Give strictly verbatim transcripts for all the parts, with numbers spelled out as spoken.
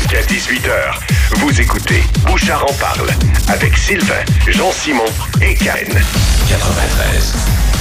Jusqu'à dix-huit heures, vous écoutez Bouchard en parle avec Sylvain, Jean-Simon et Ken. quatre-vingt-treize.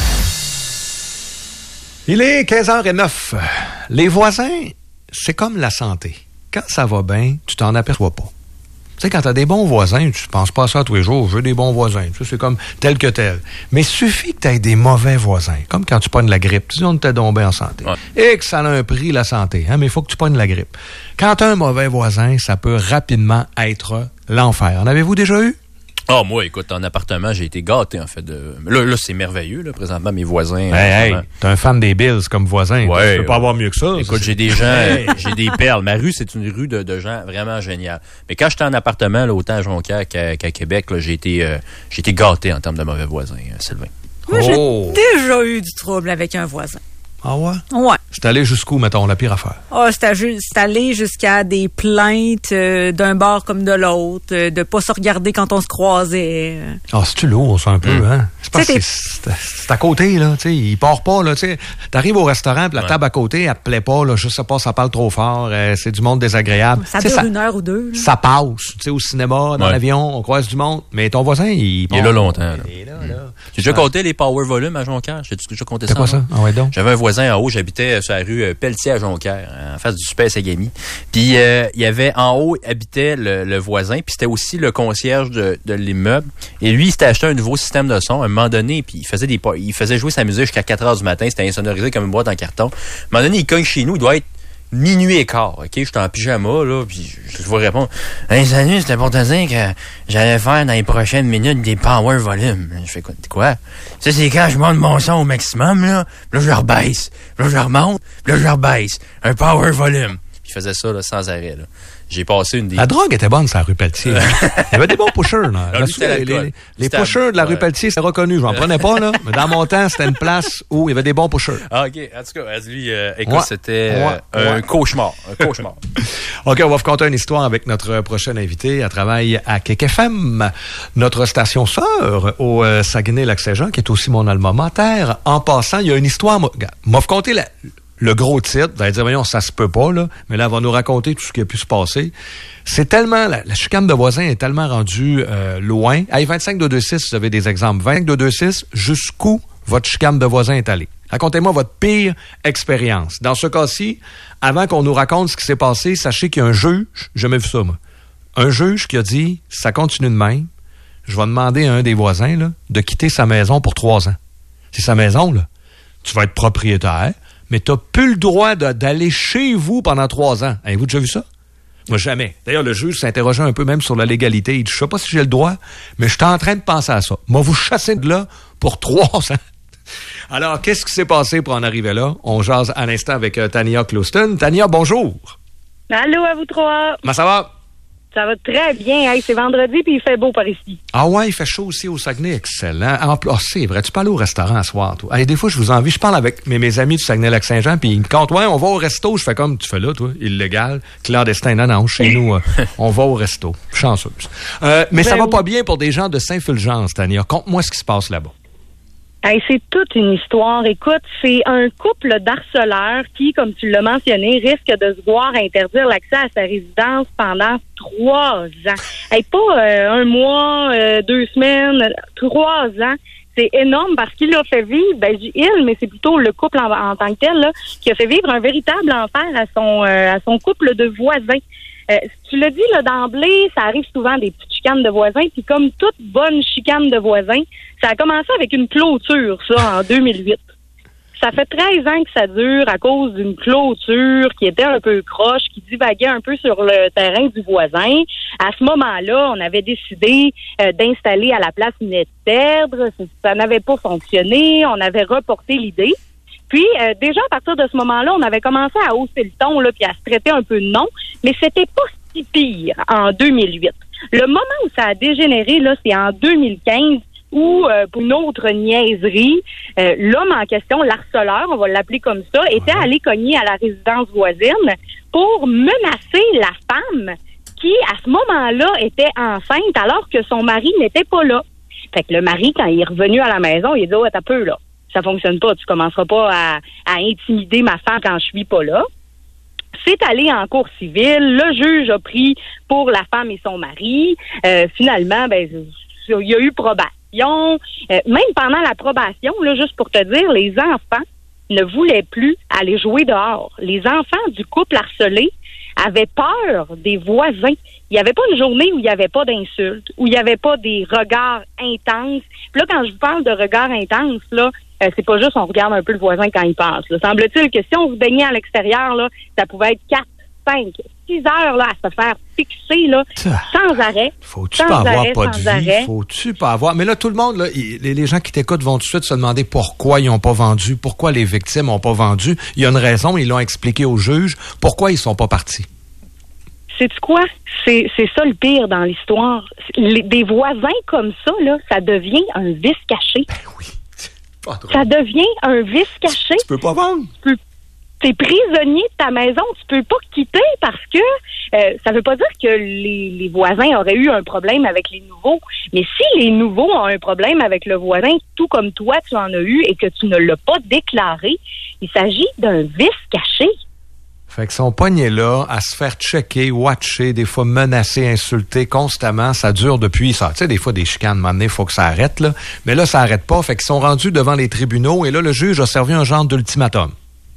Il est quinze heures zéro neuf. Les voisins, c'est comme la santé. Quand ça va bien, tu t'en aperçois pas. Tu sais, quand t'as des bons voisins, tu penses pas à ça tous les jours. Je veux des bons voisins. Tu sais, c'est comme tel que tel. Mais il suffit que t'aies des mauvais voisins. Comme quand tu pognes la grippe. Tu dis, on était donc bien en santé. Ouais. Et que ça a un prix, la santé. Hein? Mais il faut que tu pognes la grippe. Quand t'as un mauvais voisin, ça peut rapidement être l'enfer. En avez-vous déjà eu? Ah, oh, moi, écoute, en appartement, j'ai été gâté, en fait. De... Là, là, c'est merveilleux, là, présentement, mes voisins. Hey, hey, t'es un fan des Bills comme voisin. Ouais, tu peux pas avoir mieux que ça. Écoute, ça, j'ai des gens, j'ai des perles. Ma rue, c'est une rue de, de gens vraiment géniale. Mais quand j'étais en appartement, là, autant à Jonquière qu'à, qu'à Québec, là, j'ai été, euh, j'ai été gâté en termes de mauvais voisins, hein, Sylvain. Moi, oh. j'ai déjà eu du trouble avec un voisin. Ah ouais? Ouais. C'est allé jusqu'où, mettons, la pire affaire? Ah, oh, c'est, c'est allé jusqu'à des plaintes euh, d'un bord comme de l'autre, euh, de pas se regarder quand on se croisait. Ah, c'est-tu lourd, ça, un peu, mmh. hein? C'est parce que c'est, c'est, c'est à côté, là, tu sais, il part pas, là, tu sais. T'arrives au restaurant, puis la ouais. table à côté, elle te plaît pas, là, je sais pas, ça parle trop fort, euh, c'est du monde désagréable. Ça dure ça, une heure ou deux. Là. Ça passe, tu sais, au cinéma, dans ouais. l'avion, on croise du monde, mais ton voisin, il... Il est là longtemps, là. Il est là, là. J'ai déjà compté les power volumes à Jonquière? J'ai déjà compté ça? C'est quoi ça? Ah ouais, donc? J'avais un voisin en haut, j'habitais sur la rue Pelletier à Jonquière, en face du Super Sagami. Puis euh, il y avait en haut habitait le, le voisin, puis c'était aussi le concierge de, de l'immeuble. Et lui, il s'était acheté un nouveau système de son à un moment donné, puis il faisait des il faisait jouer sa musique jusqu'à quatre heures du matin, c'était insonorisé comme une boîte en carton. À un moment donné, il cogne chez nous, il doit être minuit et quart, OK? J'étais en pyjama, là, puis je, je vais répondre. Hey, salut, c'était pour te dire que j'allais faire dans les prochaines minutes des power volumes. Je fais quoi? quoi? Ça, c'est quand je monte mon son au maximum, là, puis là, je le rebaisse. Puis là, je le remonte, puis là, je le rebaisse. Un power volume. Puis il faisait ça, là, sans arrêt, là. J'ai passé une des... La drogue était bonne, sur la rue Pelletier. Il y avait des bons pushers, là. là les les, les pushers de la ouais. rue Pelletier, c'est reconnu. Je n'en prenais pas, là. Mais dans mon temps, c'était une place où il y avait des bons pushers. Ah, OK. En tout cas, lui, euh, écoute, ouais. c'était ouais. Euh, un ouais. cauchemar. Un cauchemar. OK, on va vous conter une histoire avec notre prochaine invité. Elle travaille à K K F M, notre station sœur au euh, Saguenay-Lac-Saint-Jean, qui est aussi mon alma mater. En passant, il y a une histoire... M'a vous conter la... Le gros titre, vous allez dire, voyons, ça se peut pas, là. Mais là, elle va nous raconter tout ce qui a pu se passer. C'est tellement, la, la chicane de voisins est tellement rendue euh, loin. Hey, vingt-cinq deux deux six, vous avez des exemples. vingt-cinq deux deux six, jusqu'où votre chicane de voisins est allée? Racontez-moi votre pire expérience. Dans ce cas-ci, avant qu'on nous raconte ce qui s'est passé, sachez qu'il y a un juge, j'ai jamais vu ça, moi. Un juge qui a dit, si ça continue de même, je vais demander à un des voisins, là, de quitter sa maison pour trois ans. C'est sa maison, là. Tu vas être propriétaire, mais tu n'as plus le droit de, d'aller chez vous pendant trois ans. Avez-vous déjà vu ça? Moi, jamais. D'ailleurs, le juge s'interrogeait un peu même sur la légalité. Il dit, je sais pas si j'ai le droit, mais je suis en train de penser à ça. Moi, vous chassez de là pour trois ans. Alors, qu'est-ce qui s'est passé pour en arriver là? On jase à l'instant avec euh, Tania Clouston. Tania, bonjour. Allô à vous trois. Comment ça va? Ça va très bien. Hey, c'est vendredi puis il fait beau par ici. Ah ouais, il fait chaud aussi au Saguenay. Excellent. En plus, oh, c'est vrai, tu peux aller au restaurant ce soir, toi. Hey, des fois, je vous envie. Je parle avec mes, mes amis du Saguenay-Lac-Saint-Jean puis ils me comptent, ouais, on va au resto. Je fais comme tu fais là, toi, illégal, clandestin. Non, non, chez nous, euh, on va au resto. Chanceuse. Euh, mais ben ça va oui. pas bien pour des gens de Saint-Fulgence, Tania. Conte-moi ce qui se passe là-bas. Hey, c'est toute une histoire. Écoute, c'est un couple d'harceleurs qui, comme tu l'as mentionné, risque de se voir interdire l'accès à sa résidence pendant trois ans. Hey, pas euh, un mois, euh, deux semaines, trois ans. C'est énorme parce qu'il a fait vivre, ben je dis il, mais c'est plutôt le couple en, en tant que tel, là, qui a fait vivre un véritable enfer à son euh, à son couple de voisins. Euh, tu l'as dit là d'emblée, ça arrive souvent des petites chicanes de voisins, puis comme toute bonne chicane de voisins, ça a commencé avec une clôture, ça, en deux mille huit. Ça fait treize ans que ça dure à cause d'une clôture qui était un peu croche, qui divaguait un peu sur le terrain du voisin. À ce moment-là, on avait décidé euh, d'installer à la place une haie de cèdre. Ça, ça n'avait pas fonctionné. On avait reporté l'idée. Puis, euh, déjà, à partir de ce moment-là, on avait commencé à hausser le ton, là, puis à se traiter un peu de nom, mais c'était pas si pire en deux mille huit. Le moment où ça a dégénéré, là, c'est en deux mille quinze, où, euh, pour une autre niaiserie, euh, l'homme en question, l'harceleur, on va l'appeler comme ça, était allé cogner à la résidence voisine pour menacer la femme qui, à ce moment-là, était enceinte alors que son mari n'était pas là. Fait que le mari, quand il est revenu à la maison, il a dit « Oh, t'as peu, là. Ça fonctionne pas. Tu commenceras pas à, à intimider ma femme quand je suis pas là. » c'est allé en cour civile. Le juge a pris pour la femme et son mari. Euh, finalement, ben, il y a eu probation. Euh, même pendant la probation, là, juste pour te dire, les enfants ne voulaient plus aller jouer dehors. Les enfants du couple harcelé avaient peur des voisins. Il n'y avait pas une journée où il n'y avait pas d'insultes, où il n'y avait pas des regards intenses. Puis là, quand je vous parle de regards intenses, là, euh, c'est pas juste on regarde un peu le voisin quand il passe. Là. Semble-t-il que si on se baignait à l'extérieur, là, ça pouvait être quatre, cinq, six heures là, à se faire fixer là, sans arrêt. Faut-tu pas avoir pas de vie? Faut-tu pas avoir... Mais là, tout le monde, là, il, les gens qui t'écoutent vont tout de suite se demander pourquoi ils n'ont pas vendu, pourquoi les victimes n'ont pas vendu. Il y a une raison, ils l'ont expliqué au juge. Pourquoi ils sont pas partis? Sais-tu quoi? C'est, c'est ça le pire dans l'histoire. Les, des voisins comme ça, là, ça devient un vice caché. Ben oui. Pas drôle. Ça devient un vice caché. Tu, tu peux pas vendre. Tu peux, t'es prisonnier de ta maison. Tu peux pas quitter parce que euh, ça veut pas dire que les, les voisins auraient eu un problème avec les nouveaux. Mais si les nouveaux ont un problème avec le voisin, tout comme toi, tu en as eu et que tu ne l'as pas déclaré, il s'agit d'un vice caché. Fait que son poignet là, à se faire checker, watcher, des fois menacer, insulter constamment, ça dure depuis ça. Tu sais, des fois des chicanes, à un moment donné, il faut que ça arrête, là. Mais là, ça arrête pas. Fait qu'ils sont rendus devant les tribunaux et là, le juge a servi un genre d'ultimatum.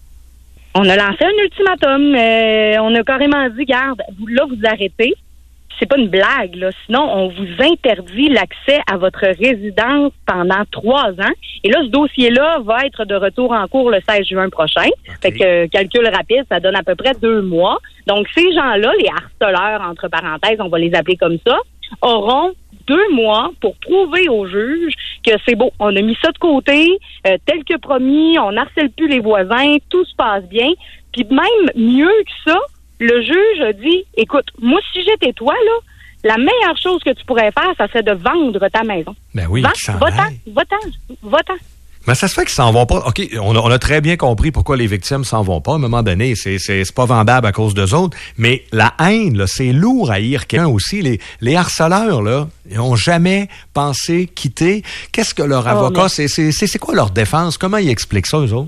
On a lancé un ultimatum. Euh, on a carrément dit, garde, vous, là, vous arrêtez. C'est pas une blague, là. Sinon, on vous interdit l'accès à votre résidence pendant trois ans. Et là, ce dossier-là va être de retour en cours le seize juin prochain. Okay. Fait que, euh, calcul rapide, ça donne à peu près deux mois. Donc, ces gens-là, les harceleurs, entre parenthèses, on va les appeler comme ça, auront deux mois pour prouver au juge que c'est beau. On a mis ça de côté, euh, tel que promis, on harcèle plus les voisins, tout se passe bien. Puis même mieux que ça, le juge a dit, écoute, moi, si j'étais toi, là, la meilleure chose que tu pourrais faire, ça serait de vendre ta maison. Ben oui, Va-t'en, va-t'en, va-t'en. Mais ça se fait qu'ils s'en vont pas. OK, on a, on a très bien compris pourquoi les victimes s'en vont pas. À un moment donné, c'est, c'est, c'est pas vendable à cause d'eux autres. Mais la haine, là, c'est lourd à haïr quelqu'un aussi. Les, les harceleurs, là, ils ont jamais pensé quitter. Qu'est-ce que leur avocat, oh, mais... c'est, c'est, c'est, c'est quoi leur défense? Comment ils expliquent ça, eux autres?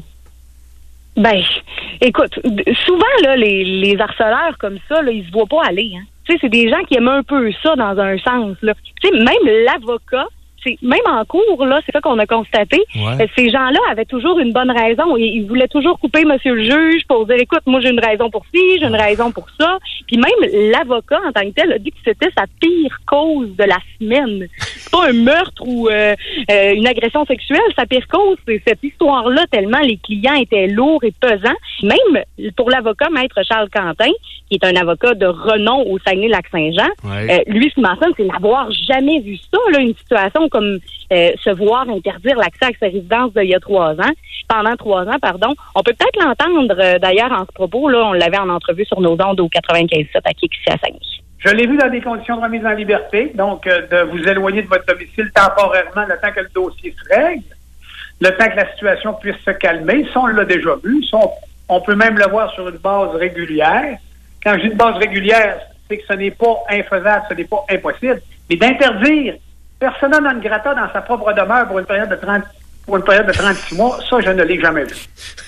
Ben, écoute, souvent, là, les, les harceleurs comme ça, là, ils se voient pas aller, hein. Tu sais, c'est des gens qui aiment un peu ça dans un sens, là. Tu sais, même l'avocat, c'est, même en cours, là, c'est ça qu'on a constaté. Ouais. Ces gens-là avaient toujours une bonne raison. Ils, ils voulaient toujours couper monsieur le juge pour dire, écoute, moi, j'ai une raison pour ci, j'ai une raison pour ça. Puis même l'avocat, en tant que tel, a dit que c'était sa pire cause de la semaine. C'est pas un meurtre ou euh, euh, une agression sexuelle. Sa pire cause, c'est cette histoire-là, tellement les clients étaient lourds et pesants. Même pour l'avocat, Maître Charles Quentin, qui est un avocat de renom au Saguenay-Lac-Saint-Jean, ouais. euh, lui, ce qu'il mentionne, c'est n'avoir jamais vu ça, là, une situation comme euh, se voir interdire l'accès à sa résidence d'il y a trois ans, pendant trois ans, pardon. On peut peut-être l'entendre, euh, d'ailleurs, en ce propos, là, on l'avait en entrevue sur nos ondes au quatre-vingt-quinze sept à Kik, ici à Saguenay. Je l'ai vu dans des conditions de remise en liberté, donc euh, de vous éloigner de votre domicile temporairement le temps que le dossier se règle, le temps que la situation puisse se calmer. Ça, on l'a déjà vu. Ça, on, on peut même le voir sur une base régulière. Quand je dis une base régulière, c'est que ce n'est pas infaisable, ce n'est pas impossible. Mais d'interdire persona non grata dans sa propre demeure pour une période de trente pour une période de trente-six mois, ça, je ne l'ai jamais vu.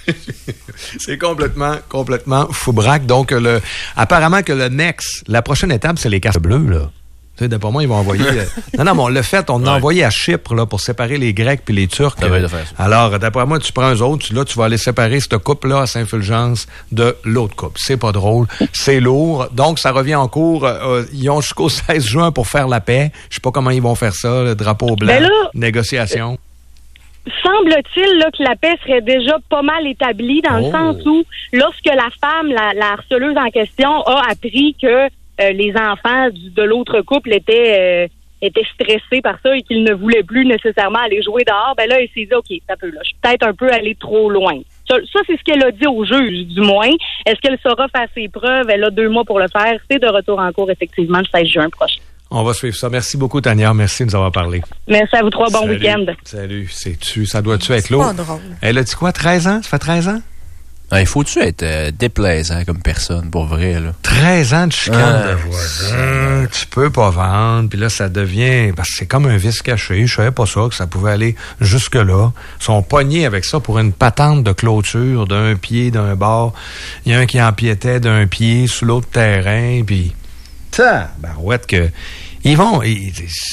C'est complètement, complètement foubraque. Donc, le, apparemment que le next, la prochaine étape, c'est les cartes bleues, là. Tu sais, d'après moi, ils vont envoyer... non, non, mais on l'a fait, on ouais. a envoyé à Chypre, là, pour séparer les Grecs puis les Turcs. Euh, alors, d'après moi, tu prends eux autres, là, tu vas aller séparer cette couple-là à Saint-Fulgence de l'autre couple. C'est pas drôle, c'est lourd. Donc, ça revient en cours. Euh, ils ont jusqu'au seize juin pour faire la paix. Je sais pas comment ils vont faire ça, le drapeau blanc, là, négociation. Euh... Semble-t-il là, que la paix serait déjà pas mal établie dans oh. le sens où, lorsque la femme, la, la harceleuse en question, a appris que euh, les enfants du, de l'autre couple étaient, euh, étaient stressés par ça et qu'ils ne voulaient plus nécessairement aller jouer dehors, ben là, elle s'est dit, OK, ça peut, là, je suis peut-être un peu allé trop loin. Ça, ça, c'est ce qu'elle a dit au juge, du moins. Est-ce qu'elle saura faire ses preuves? Elle a deux mois pour le faire. C'est de retour en cours, effectivement, le seize juin prochain. On va suivre ça. Merci beaucoup, Tania. Merci de nous avoir parlé. Merci à vous trois. Bon Salut. Week-end. Salut. C'est-tu, ça doit-tu être c'est lourd? C'est pas drôle. Elle a dit quoi, treize ans? Ça fait treize ans? Ah, il faut-tu être euh, déplaisant comme personne, pour vrai, là? treize ans de chicane Ah, de voisins, tu peux pas vendre, puis là, ça devient... Parce que c'est comme un vice caché, je savais pas ça, que ça pouvait aller jusque-là. Ils sont pognés avec ça pour une patente de clôture d'un pied d'un bord. Il y a un qui empiétait d'un pied sous l'autre terrain, puis... Ça, barouette que... Ils vont... Ils,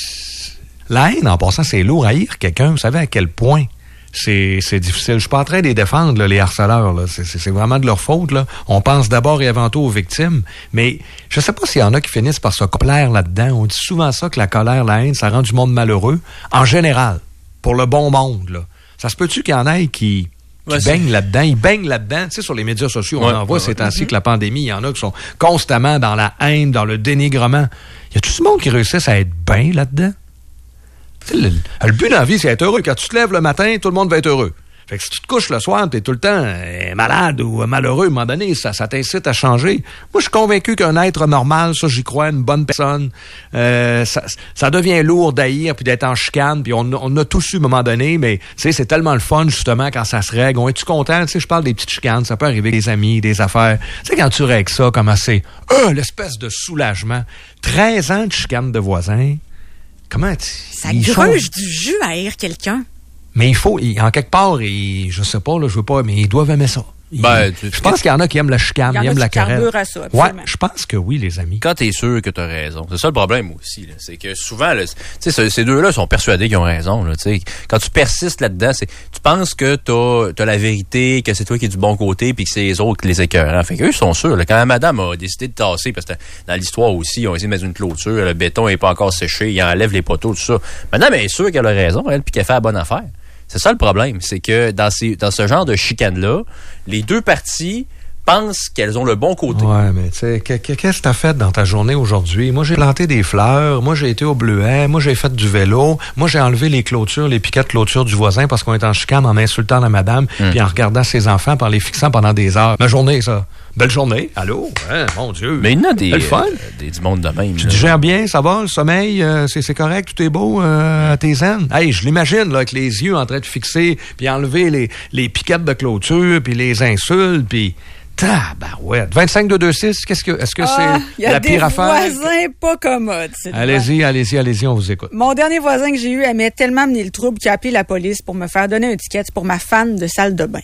la haine, en passant, c'est lourd à haïr quelqu'un. Vous savez à quel point... C'est, c'est difficile. Je suis pas en train de les défendre, là, les harceleurs. Là. C'est, c'est, c'est vraiment de leur faute. Là. On pense d'abord et avant tout aux victimes. Mais je sais pas s'il y en a qui finissent par se plaire là-dedans. On dit souvent ça, que la colère, la haine, ça rend du monde malheureux. En général, pour le bon monde. Là. Ça se peut-tu qu'il y en ait qui, qui ouais, baignent là-dedans? Ils baignent là-dedans. Tu sais, sur les médias sociaux, on ouais, en voit ouais, ces temps-ci ouais. que la pandémie, il y en a qui sont constamment dans la haine, dans le dénigrement. Y a tout ce monde qui réussisse à être bien là-dedans? Le, le but dans la vie, c'est être heureux. Quand tu te lèves le matin, tout le monde va être heureux. Fait que si tu te couches le soir, t'es tout le temps euh, malade ou malheureux, à un moment donné, ça, ça t'incite à changer. Moi, je suis convaincu qu'un être normal, ça, j'y crois, une bonne personne, euh, ça, ça devient lourd d'haïr puis d'être en chicane, puis on, on a tous eu à un moment donné, mais tu sais, c'est tellement le fun, justement, quand ça se règle. On est-tu content? Tu sais, je parle des petites chicanes, ça peut arriver des amis, des affaires. Tu sais, quand tu règles ça, comment c'est, euh, l'espèce de soulagement. treize ans de chicane de voisins. Comment tu... Ça gruge du jus à haïr quelqu'un. Mais il faut, il, en quelque part, il, je sais pas, là, je veux pas, mais ils doivent aimer ça. Il, Ben, tu- je pense qu'il y en a qui aiment la chicane, ils aiment la querelle. carburent à ça, Ouais, absolument. je pense que oui, les amis. Quand t'es sûr que t'as raison. C'est ça le problème aussi, là. C'est que souvent, là, tu sais, ce- ces deux-là sont persuadés qu'ils ont raison, là, tu sais. Quand tu persistes là-dedans, c'est, tu penses que t'as, t'as la vérité, que c'est toi qui es du bon côté, puis que c'est les autres qui les écœurent. Fait qu'eux sont sûrs, là. Quand la madame a décidé de tasser, parce que dans l'histoire aussi, ils ont essayé de mettre une clôture, le béton est pas encore séché, ils enlèvent les poteaux, tout ça. Madame est sûre qu'elle a raison, elle, puis qu'elle fait la bonne affaire. C'est ça le problème, c'est que dans ces, dans ce genre de chicane-là, les deux parties pensent qu'elles ont le bon côté. Ouais, mais tu sais, que- que- qu'est-ce que t'as fait dans ta journée aujourd'hui? Moi, j'ai planté des fleurs, moi, j'ai été au bleuet, moi, j'ai fait du vélo, moi, j'ai enlevé les clôtures, les piquets de clôture du voisin parce qu'on est en chicane en insultant la madame, Mm. puis en regardant ses enfants, puis en les fixant pendant des heures. Ma journée, ça. Belle journée. Allô? Hein, mon Dieu. Mais il y en a des, C'est le fun. euh, des du monde de même. Tu là. digères bien, ça va, le sommeil, euh, c'est, c'est correct, tout est beau euh, à tes zen. Hey, je l'imagine, là, avec les yeux en train de fixer, puis enlever les, les piquettes de clôture, puis les insultes, puis... Tabarouette. vingt-cinq deux deux six, qu'est-ce que, est-ce que Ah, c'est y a la pire des affaire? voisins pas commodes. c'est Allez-y, allez-y, allez-y, on vous écoute. Mon dernier voisin que j'ai eu aimait tellement mener le trouble qu'il a appelé la police pour me faire donner un ticket pour ma fan de salle de bain.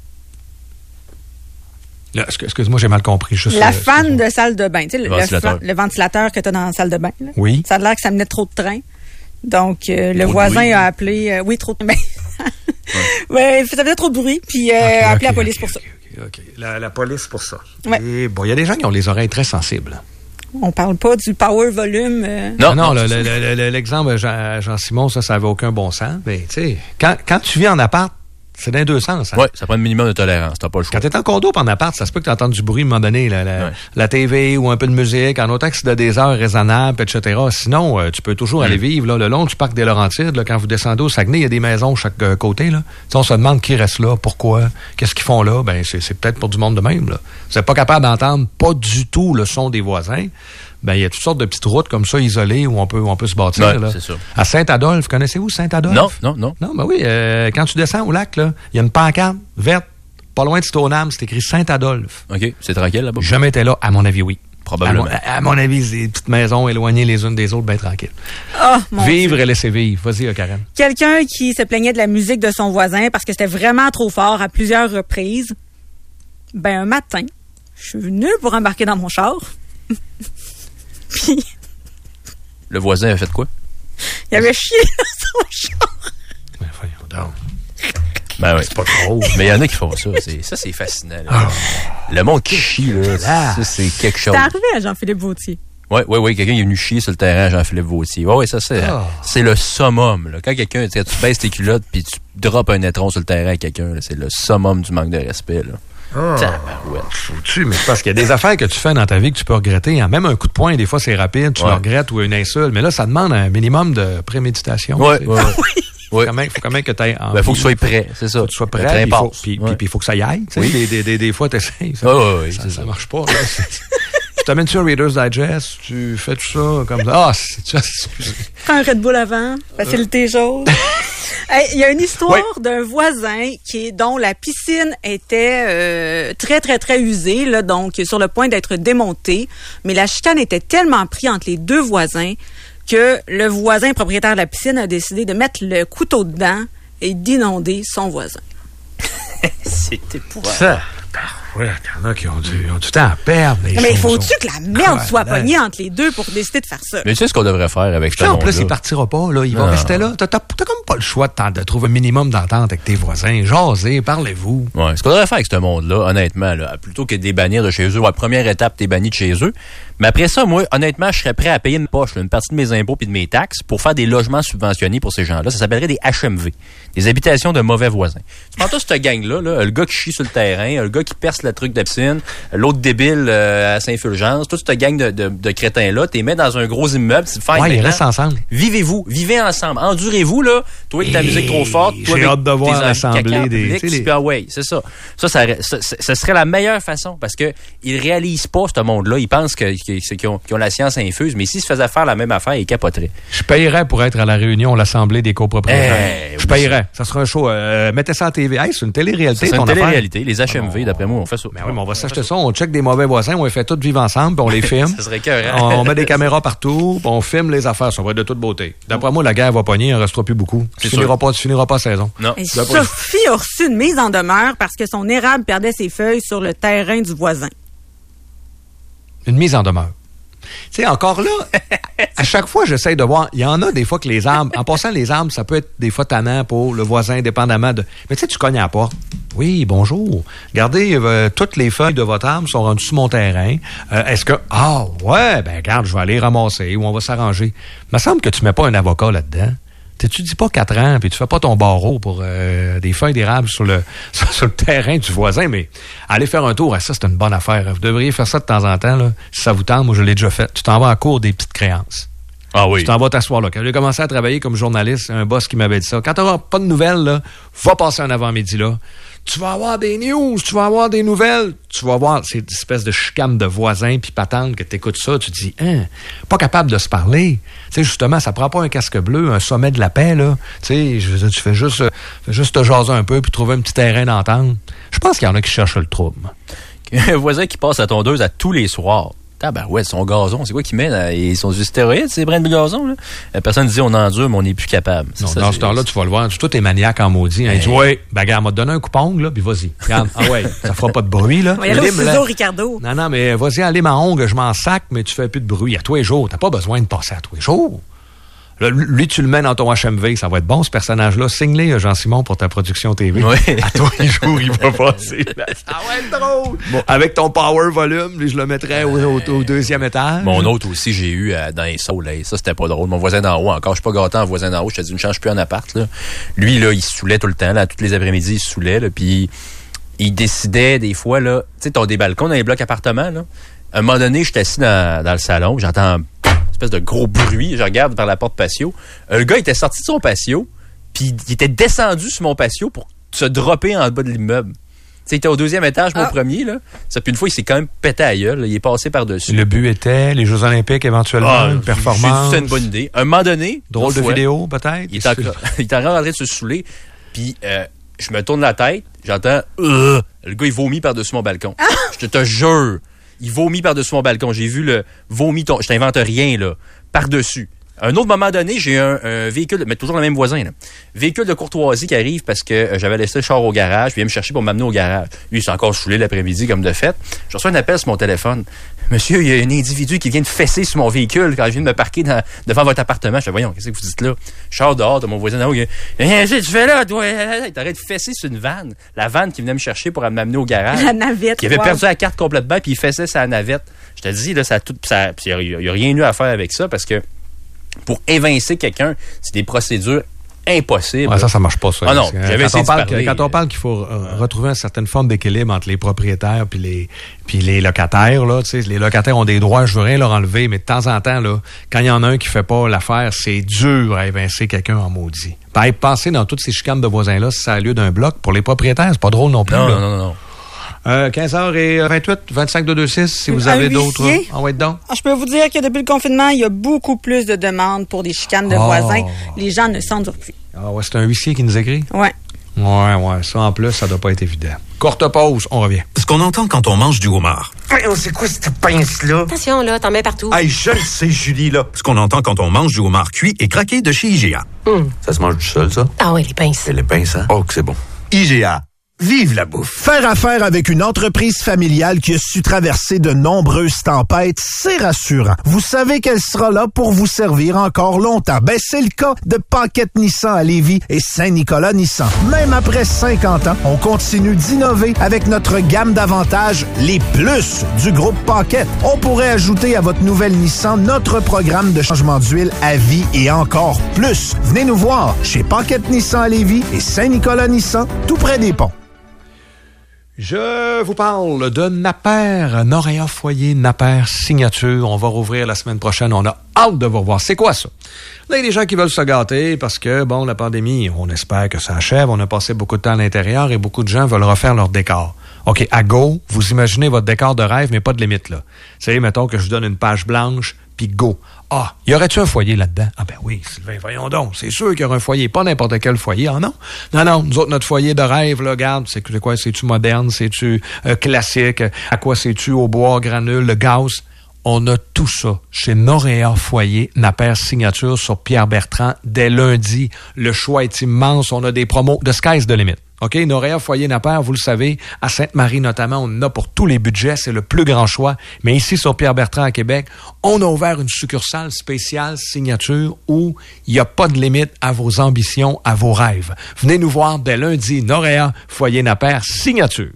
Là, excuse- excuse-moi, j'ai mal compris. Juste, La euh, fan excuse-moi. de salle de bain. Tu sais, le, le Ventilateur. fa- le ventilateur que tu as dans la salle de bain. là. Oui. Ça a l'air que ça menait trop de train. Donc, euh, le Trop de voisin bruit. a appelé... euh, oui, trop de... Ben, ouais, ça faisait trop de bruit, puis euh, Ok, a appelé ok, la police ok, pour ça. ok, ok. La, la police pour ça. Ouais. Et bon, il y a des gens qui ont les oreilles très sensibles. On parle pas du power volume. euh, Non, Ah non, non, le- c'est le- ça. le- le- l'exemple Jean, Jean-Simon, ça, ça avait aucun bon sens. Mais, tu sais, quand, quand tu vis en appart, c'est dans les deux sens. Hein? Ouais, ça prend un minimum de tolérance. T'as pas le choix. Quand t'es en condo pis en appart, ça se peut que t'entendes du bruit à un moment donné, la, la, Ouais. la T V ou un peu de musique, en autant que c'est de des heures raisonnables, et cetera. Sinon, euh, tu peux toujours aller vivre là, le long du parc des Laurentides. Là, quand vous descendez au Saguenay, il y a des maisons de chaque euh, côté. Là. Tu sais, on se demande qui reste là, pourquoi, qu'est-ce qu'ils font là. Ben, c'est, c'est peut-être pour du monde de même. Là. Vous n'êtes pas capable d'entendre pas du tout le son des voisins. Ben, il y a toutes sortes de petites routes comme ça, isolées, où on peut, où on peut se bâtir. Ouais, là. c'est ça. À Saint-Adolphe, connaissez-vous Saint-Adolphe? Non, non, non. Non, ben oui, euh, quand tu descends au lac, là, il y a une pancarte verte, pas loin de Stoneham, c'est écrit Saint-Adolphe. OK, c'est tranquille là-bas. J'ai jamais été là, à mon avis, oui. Probablement. À mon, à- à mon avis, c'est des petites maisons éloignées les unes des autres, bien tranquilles. Ah, mon Vivre Dieu. et laisser vivre. Vas-y, euh, Karen. Quelqu'un qui se plaignait de la musique de son voisin parce que c'était vraiment trop fort à plusieurs reprises. Ben, un matin, je suis venue pour embarquer dans mon char. Puis, Le voisin a fait quoi? il avait chié dans son char. Ben, voyons donc. Ben oui. C'est pas trop. Mais il y en a qui font ça. C'est, ça, c'est fascinant. Là. Le monde qui chie, là, ça, c'est quelque chose. C'est arrivé à Jean-Philippe Vautier. Oui, oui, oui. Quelqu'un est venu chier sur le terrain à Jean-Philippe Vautier. Oui, oui, ça, c'est, Ah. c'est le summum. Là. Quand quelqu'un, tu sais, tu baisses tes culottes puis tu droppes un étron sur le terrain à quelqu'un, là, c'est le summum du manque de respect. Là. Ah. Tabarouette. Faut-tu, mais c'est parce qu'il y a des affaires que tu fais dans ta vie que tu peux regretter. Hein. Même un coup de poing, des fois, c'est rapide, tu Ouais. le regrettes ou une insulte. Mais là, ça demande un minimum de préméditation. Ouais, C'est- ouais. Faut Ouais. quand même, faut quand même que tu aies Ben, faut que tu sois prêt, c'est ça. Faut que tu sois prêt, Le train puis il faut, passe. puis, Ouais. puis- puis il faut que ça y aille. tu sais. Oui. Des, des, des, des fois, t'essayes. Ça, Ouais, ouais, ouais, ça, c'est ça ça. marche pas. Là. C'est- t'amènes-tu un Reader's Digest? Tu fais tout ça comme ça? Ah, c'est tu Prends un Red Bull avant, faciliter les choses. Il y a une histoire oui. d'un voisin qui est, dont la piscine était euh, très, très, très usée, là, donc sur le point d'être démontée. Mais la chicane était tellement prise entre les deux voisins que le voisin propriétaire de la piscine a décidé de mettre le couteau dedans et d'inonder son voisin. C'était pour ça. Oui, il y en a qui ont du, ont du temps à perdre. Mais il faut-tu que la merde soit pognée entre les deux pour décider de faire ça? Mais tu sais ce qu'on devrait faire avec ce monde-là? En plus, il partira pas, là. Il va rester là. T'as, t'as, t'as comme pas le choix de, de trouver un minimum d'entente avec tes voisins. Jasez, parlez-vous. Ouais. Ce qu'on devrait faire avec ce monde-là, honnêtement, là, plutôt que de les bannir de chez eux, ouais, première étape, t'es banni de chez eux. Mais après ça, moi, honnêtement, je serais prêt à payer une poche, là, une partie de mes impôts puis de mes taxes pour faire des logements subventionnés pour ces gens-là. Ça s'appellerait des H M V, des habitations de mauvais voisins. Tu prends toi cette gang-là, là, le gars qui chie sur le terrain, le gars qui perce le truc de piscine, l'autre débile euh, à Saint-Fulgence, toute cette gang de, de, de crétins-là, t'es mis dans un gros immeuble, c'est fine. Ouais, ils restent ensemble. Vivez-vous, vivez ensemble, endurez-vous, là, toi avec ta musique trop forte, toi j'ai avec hâte de voir l'assemblée des... Publics, les... ah ouais, c'est ça. Ça, ça, ça, ça, ça serait la meilleure façon, parce que ils réalisent pas ce monde-là, ils pensent que, que, qu'ils ont, qu'ils ont la science infuse, mais s'ils se faisaient faire la même affaire, ils capoteraient. Je payerais pour être à la réunion, l'assemblée des copropriétaires. Hey, je payerais. Ça sera un show. Euh, mettez ça à T V. Hey, c'est une télé-réalité. C'est une télé-réalité. Les H M V, oh, d'après moi, on fait ça. Mais oui, mais on va s'acheter ça, on check des mauvais voisins, on les fait tous vivre ensemble, puis on les filme. Ça serait cœur, hein? on, on met des caméras partout, puis on filme les affaires. Ça va être de toute beauté. D'après moi, la guerre va pogner, il ne restera plus beaucoup. Tu finiras pas, tu finiras pas saison. Non. Et Sophie a reçu une mise en demeure parce que son érable perdait ses feuilles sur le terrain du voisin. Une mise en demeure. Tu sais, encore là, à chaque fois, j'essaie de voir, il y en a des fois que les arbres, en passant les arbres, ça peut être des fois tannant pour le voisin, dépendamment de... Mais tu sais, tu cognes à la porte. Oui, bonjour. Regardez, euh, toutes les feuilles de votre arbre sont rendues sur mon terrain. Euh, est-ce que... Ah, ouais, ben regarde, je vais aller ramasser ou on va s'arranger. Il me semble que tu mets pas un avocat là-dedans. Tu dis pas quatre ans, puis tu fais pas ton barreau pour euh, des feuilles d'érable sur le sur, sur le terrain du voisin, mais aller faire un tour, ça, c'est une bonne affaire. Vous devriez faire ça de temps en temps, là, si ça vous tente. Moi, je l'ai déjà fait. Tu t'en vas en cours des petites créances. Ah oui. Tu t'en vas t'asseoir là. Quand j'ai commencé à travailler comme journaliste, un boss qui m'avait dit ça. Quand tu n'auras pas de nouvelles, là, va passer un avant-midi là. Tu vas avoir des news, tu vas avoir des nouvelles, tu vas avoir cette espèce de chicane de voisins puis patente que t'écoutes ça, tu te dis, hein, pas capable de se parler. Tu sais, justement, ça prend pas un casque bleu, un sommet de la paix, là. Tu sais, je veux dire, tu fais juste, fais juste te jaser un peu puis trouver un petit terrain d'entente. Je pense qu'il y en a qui cherchent le trouble. Un voisin qui passe à tondeuse à tous les soirs. Ah ben ouais, son gazon, c'est quoi qu'il met là? Ils sont du stéroïdes, ces brins de gazon, là? La personne dit on endure, mais on n'est plus capable. Non, ça, dans ce temps-là, tu vas le voir. Toi, t'es maniaque en maudit. Hein. Il dit, ouais, ben, regarde, m'a donné un coupon, là, puis vas-y. Regarde, ah ouais, ça fera pas de bruit, là. Il y a le ciseau, Ricardo. Non, non, mais vas-y, allez, ma ongle, je m'en sac, mais tu fais plus de bruit à tous les jours. T'as pas besoin de passer à tous les jours. Là, lui, tu le mets dans ton H M V, ça va être bon, ce personnage-là. Signe-les, Jean-Simon, pour ta production T V. Oui. À tous les jours, il va passer. Là. Ça va être drôle. Bon, avec ton power volume, je le mettrais au, au, au deuxième étage. Mon autre aussi, j'ai eu euh, dans les saules. Ça, c'était pas drôle. Mon voisin d'en haut, encore, je suis pas gâté en voisin d'en haut. Je te dis, ne change plus en appart. Là. Lui, là, il se saoulait tout le temps. Là, tous les après-midi, il se saoulait. Là, puis il décidait des fois, là, tu sais, t'as des balcons dans les blocs appartements. Là. À un moment donné, j'étais assis dans, dans le salon, j'entends espèce de gros bruit, je regarde vers la porte patio. Euh, le gars était sorti de son patio, puis il était descendu sur mon patio pour se dropper en bas de l'immeuble. T'sais, il était au deuxième étage, ah. Mon premier, là. Ça, puis une fois, il s'est quand même pété à la gueule, là. Il est passé par-dessus. Le but était les Jeux Olympiques, éventuellement, ah, une performance. C'est une bonne idée. À un moment donné... Drôle de fois, vidéo, peut-être? Il est encore, il est en train de se saouler, puis euh, je me tourne la tête, j'entends... Euh, le gars, il vomit par-dessus mon balcon. Ah. Je te jure... Il vomit par-dessus mon balcon. J'ai vu le vomi, ton... je t'invente rien, là, par-dessus. À un autre moment donné, j'ai un, un véhicule, mais toujours le même voisin, là. Véhicule de courtoisie qui arrive parce que euh, j'avais laissé le char au garage, puis il vient me chercher pour m'amener au garage. Lui, il s'est encore saoulé l'après-midi, comme de fait. Je reçois un appel sur mon téléphone. Monsieur, il y a un individu qui vient de fesser sur mon véhicule quand je viens de me parquer dans, devant votre appartement. Je fais, voyons, qu'est-ce que vous dites là? Je sors dehors de mon voisin d'en haut. Il dit, qu'est-ce que tu fais là, toi? Il t'arrête de fesser sur une vanne. La vanne qui venait me chercher pour m'amener au garage. La navette. Qui avait wow. perdu la carte complètement, puis il fessait sa navette. Je te dis, là, ça a tout, ça, il n'y a, a rien eu à faire avec ça parce que pour évincer quelqu'un, c'est des procédures impossibles. Ouais, ça, ça marche pas, ça. Ah non, j'avais quand, on parle, que, quand on parle qu'il faut euh, retrouver une certaine forme d'équilibre entre les propriétaires puis les, puis les locataires, là, tu sais, les locataires ont des droits, je veux rien leur enlever, mais de temps en temps, là, quand il y en a un qui fait pas l'affaire, c'est dur à évincer quelqu'un en maudit. Penser dans toutes ces chicanes de voisins-là, si ça a lieu d'un bloc, pour les propriétaires, c'est pas drôle non plus. Non, là. non, non, non. Euh, quinze heures vingt-huit, vingt-cinq deux deux six, si vous Un avez d'autres. huissier. En ouais, donc. Je peux vous dire que depuis le confinement, il y a beaucoup plus de demandes pour des chicanes de Oh. voisins. Les gens ne s'endurent plus. Ah ouais, c'est un huissier qui nous écrit? Ouais. Ouais, ouais, ça en plus, ça doit pas être évident. Courte pause, on revient. Ce qu'on entend quand on mange du homard. Hey, oh, c'est quoi cette pince-là? Attention, là, t'en mets partout. Hey, je le sais, Julie, là. Ce qu'on entend quand on mange du homard cuit et craqué de chez I G A. Hum. Ça se mange du sol, ça? Ah oui, les pinces. Et les pinces, hein? Oh, que c'est bon. I G A. Vive la bouffe! Faire affaire avec une entreprise familiale qui a su traverser de nombreuses tempêtes, c'est rassurant. Vous savez qu'elle sera là pour vous servir encore longtemps. Ben, c'est le cas de Paquette Nissan à Lévis et Saint-Nicolas Nissan. Même après cinquante ans, on continue d'innover avec notre gamme d'avantages, les plus du groupe Paquette. On pourrait ajouter à votre nouvelle Nissan notre programme de changement d'huile à vie et encore plus. Venez nous voir chez Paquette Nissan à Lévis et Saint-Nicolas Nissan, tout près des ponts. Je vous parle de Napper, Noréa Foyer, Napper Signature. On va rouvrir la semaine prochaine. On a hâte de vous revoir. C'est quoi ça? Là, il y a des gens qui veulent se gâter parce que, bon, la pandémie, on espère que ça achève. On a passé beaucoup de temps à l'intérieur et beaucoup de gens veulent refaire leur décor. OK, à go, vous imaginez votre décor de rêve, mais pas de limite, là. Vous savez, mettons que je vous donne une page blanche, puis go. Ah, y aurait-tu un foyer là-dedans? Ah ben oui, Sylvain, voyons donc. C'est sûr qu'il y aura un foyer, pas n'importe quel foyer. Ah non? Non, non, nous autres, notre foyer de rêve, là, regarde, c'est quoi? C'est-tu moderne? C'est-tu euh, classique? À quoi c'est-tu? Au bois, granule, le gaz? On a tout ça chez Noréa Foyer, Napper Signature sur Pierre-Bertrand dès lundi. Le choix est immense. On a des promos de sky's the limit. OK? Noréa Foyer Napper, vous le savez, à Sainte-Marie notamment, on en a pour tous les budgets. C'est le plus grand choix. Mais ici, sur Pierre-Bertrand à Québec, on a ouvert une succursale spéciale Signature où il n'y a pas de limite à vos ambitions, à vos rêves. Venez nous voir dès lundi. Noréa Foyer Napper Signature.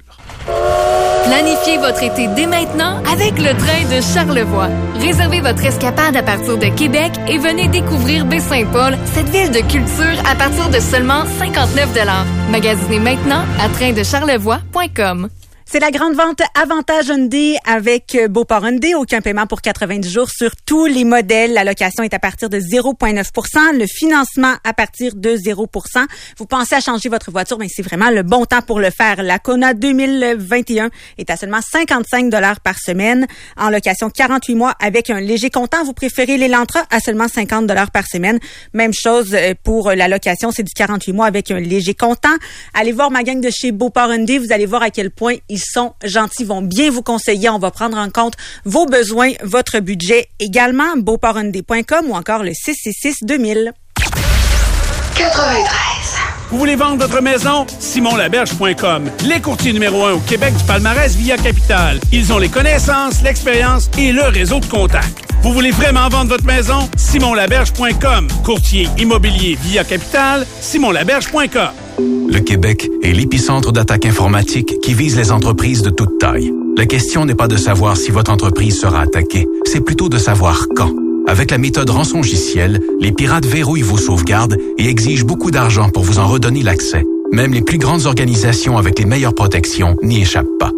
Planifiez votre été dès maintenant avec le train de Charlevoix. Réservez votre escapade à partir de Québec et venez découvrir Baie-Saint-Paul, cette ville de culture à partir de seulement cinquante-neuf dollars. Magasinez maintenant à train de charlevoix point com. C'est la grande vente Avantage Hyundai avec Beauport Hyundai. Aucun paiement pour quatre-vingt-dix jours sur tous les modèles. La location est à partir de zéro virgule neuf pour cent. Le financement à partir de zéro pour cent. Vous pensez à changer votre voiture, mais c'est vraiment le bon temps pour le faire. La Kona deux mille vingt et un est à seulement cinquante-cinq dollars par semaine. En location quarante-huit mois avec un léger comptant. Vous préférez l'Elantra à seulement cinquante dollars par semaine. Même chose pour la location, c'est du quarante-huit mois avec un léger comptant. Allez voir ma gang de chez Beauport Hyundai. Vous allez voir à quel point ils sont gentils, vont bien vous conseiller. On va prendre en compte vos besoins, votre budget également. beauport hyundai point com ou encore le six six six deux mille. quatre-vingt-treize. Vous voulez vendre votre maison? simon laberge point com. Les courtiers numéro un au Québec du palmarès Via Capital. Ils ont les connaissances, l'expérience et le réseau de contacts. Vous voulez vraiment vendre votre maison? simon laberge point com. Courtier immobilier Via Capital, simon laberge point com. Le Québec est l'épicentre d'attaques informatiques qui visent les entreprises de toute taille. La question n'est pas de savoir si votre entreprise sera attaquée, c'est plutôt de savoir quand. Avec la méthode rançongiciel, les pirates verrouillent vos sauvegardes et exigent beaucoup d'argent pour vous en redonner l'accès. Même les plus grandes organisations avec les meilleures protections n'y échappent pas.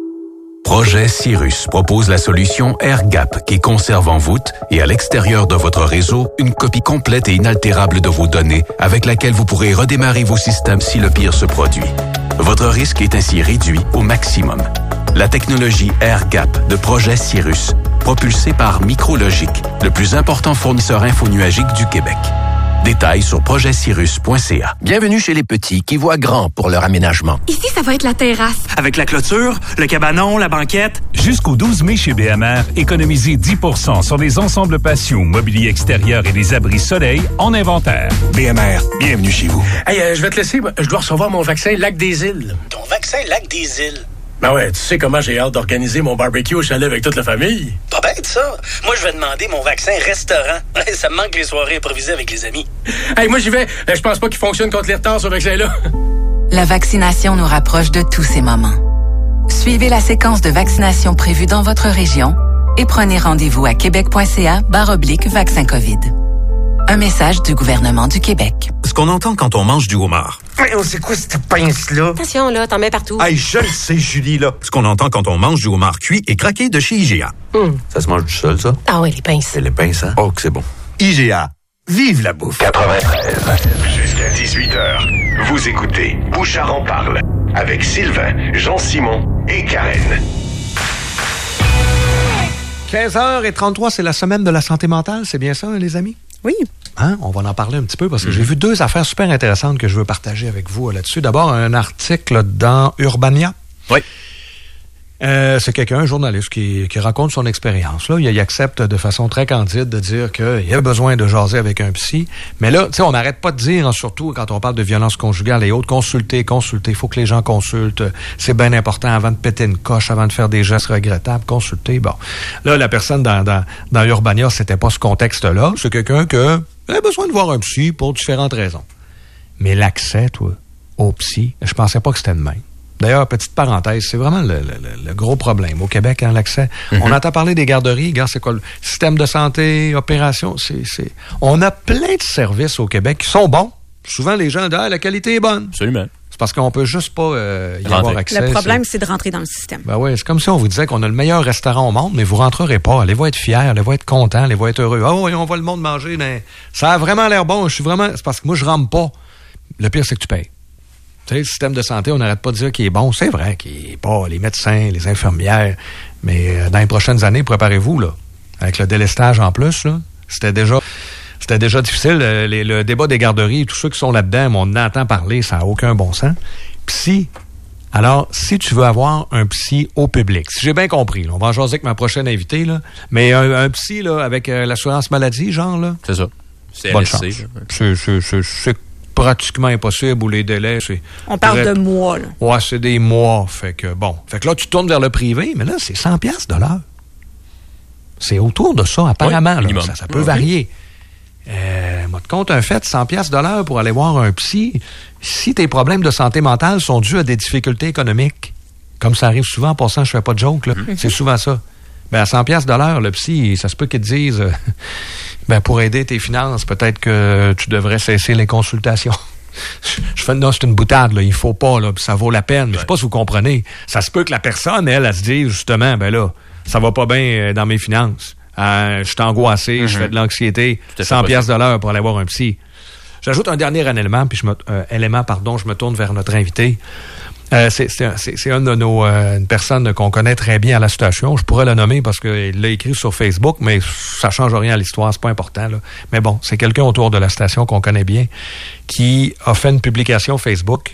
Projet Cyrus propose la solution AirGap qui conserve en voûte et à l'extérieur de votre réseau une copie complète et inaltérable de vos données avec laquelle vous pourrez redémarrer vos systèmes si le pire se produit. Votre risque est ainsi réduit au maximum. La technologie AirGap de Projet Cyrus, propulsée par Micrologic, le plus important fournisseur infonuagique du Québec. Détails sur projet cyrus point c a. Bienvenue chez les petits qui voient grand pour leur aménagement. Ici, ça va être la terrasse. Avec la clôture, le cabanon, la banquette. Jusqu'au douze mai chez B M R, économisez dix pour cent sur les ensembles patio, mobilier extérieur et les abris soleil en inventaire. B M R, bienvenue chez vous. Hey, euh, je vais te laisser. Je dois recevoir mon vaccin Lac des Îles. Ton vaccin Lac des Îles? Ben ouais, tu sais comment j'ai hâte d'organiser mon barbecue au chalet avec toute la famille. Pas bête, ça. Moi, je vais demander mon vaccin restaurant. Ça me manque les soirées improvisées avec les amis. Hey, moi, j'y vais. Je pense pas qu'il fonctionne contre les retards, ce vaccin-là. La vaccination nous rapproche de tous ces moments. Suivez la séquence de vaccination prévue dans votre région et prenez rendez-vous à québec point c a barre oblique vaccin COVID. Un message du gouvernement du Québec. Ce qu'on entend quand on mange du homard. Hey, oh, c'est quoi cette pince-là? Attention, là, t'en mets partout. Hey, je le sais, Julie, là. Ce qu'on entend quand on mange du homard cuit et craqué de chez I G A. Hum. Ça se mange du sol, ça? Ah oui, les pinces. Et les pinces, hein? Oh, que c'est bon. I G A. Vive la bouffe. quatre-vingt-treize. Jusqu'à dix-huit heures. Vous écoutez Bouchard en parle. Avec Sylvain, Jean-Simon et Karen. quinze heures trente-trois, c'est la semaine de la santé mentale, c'est bien ça, hein, les amis? Oui. Hein? On va en parler un petit peu parce que Mm-hmm. j'ai vu deux affaires super intéressantes que je veux partager avec vous euh, là-dessus. D'abord, un article dans Urbania. Oui. Euh, c'est quelqu'un, un journaliste, qui, qui raconte son expérience. Là, il, il accepte de façon très candide de dire qu'il a besoin de jaser avec un psy. Mais là, tu sais, on n'arrête pas de dire, hein, surtout quand on parle de violence conjugale et autres, consulter, consulter. Il faut que les gens consultent. C'est bien important avant de péter une coche, avant de faire des gestes regrettables. Consulter, bon. Là, la personne dans, dans, dans Urbania, c'était pas ce contexte-là. C'est quelqu'un qui a besoin de voir un psy pour différentes raisons. Mais l'accès, toi, au psy, je pensais pas que c'était de même. D'ailleurs, petite parenthèse, c'est vraiment le, le, le gros problème. Au Québec, hein, l'accès. Mm-hmm. On entend parler des garderies. Regarde, c'est quoi le système de santé, opération. C'est, c'est... On a plein de services au Québec qui sont bons. Souvent, les gens disent ah, la qualité est bonne. Absolument. C'est parce qu'on peut juste pas euh, y avoir accès. Le problème, c'est... c'est de rentrer dans le système. Ben oui, c'est comme si on vous disait qu'on a le meilleur restaurant au monde, mais vous rentrerez pas. Allez-vous être fiers, allez-vous être contents, allez-vous être heureux. Ah oui, on voit le monde manger, mais ça a vraiment l'air bon. Je suis vraiment. C'est parce que moi, je rentre pas. Le pire, c'est que tu payes. Tu sais, le système de santé, on n'arrête pas de dire qu'il est bon. C'est vrai qu'il est pas les médecins, les infirmières. Mais euh, dans les prochaines années, préparez-vous, là. Avec le délestage en plus, là. C'était déjà, c'était déjà difficile. Le, le, le débat des garderies, tous ceux qui sont là-dedans, on entend parler, ça n'a aucun bon sens. Psy. Alors, si tu veux avoir un psy au public, si j'ai bien compris, là, on va en jaser avec ma prochaine invitée, là. Mais un, un psy, là, avec euh, l'assurance maladie, genre, là. C'est ça. C'est bonne L S C, chance. C'est, c'est, c'est, c'est pratiquement impossible, ou les délais, c'est... On parle très... de mois, là. Ouais, c'est des mois, fait que bon. Fait que là, tu tournes vers le privé, mais là, c'est cent piastres de l'heure. C'est autour de ça, apparemment. Oui, là. Ça, ça peut oui. varier. Euh, moi, te compte un fait, cent piastres de l'heure pour aller voir un psy. Si tes problèmes de santé mentale sont dus à des difficultés économiques, comme ça arrive souvent, en passant, je fais pas de joke, là, mm-hmm. c'est souvent ça. Ben, à cent piastres de l'heure, le psy, ça se peut qu'il te dise, euh, ben, pour aider tes finances, peut-être que tu devrais cesser les consultations. Je fais, non, c'est une boutade, là, il faut pas, là, ça vaut la peine. Ouais. Je sais pas si vous comprenez. Ça se peut que la personne, elle, elle se dise, justement, ben là, ça va pas bien dans mes finances. Euh, je suis angoissé, mm-hmm. je fais de l'anxiété. cent piastres de l'heure pour aller voir un psy. J'ajoute un dernier élément, puis je me, euh, élément, pardon, je me tourne vers notre invité. Euh, c'est, c'est, c'est, c'est un de nos euh, une personne qu'on connaît très bien à la station. Je pourrais le nommer parce qu'il l'a écrit sur Facebook, mais ça change rien à l'histoire, c'est pas important, là. Mais bon, c'est quelqu'un autour de la station qu'on connaît bien qui a fait une publication Facebook.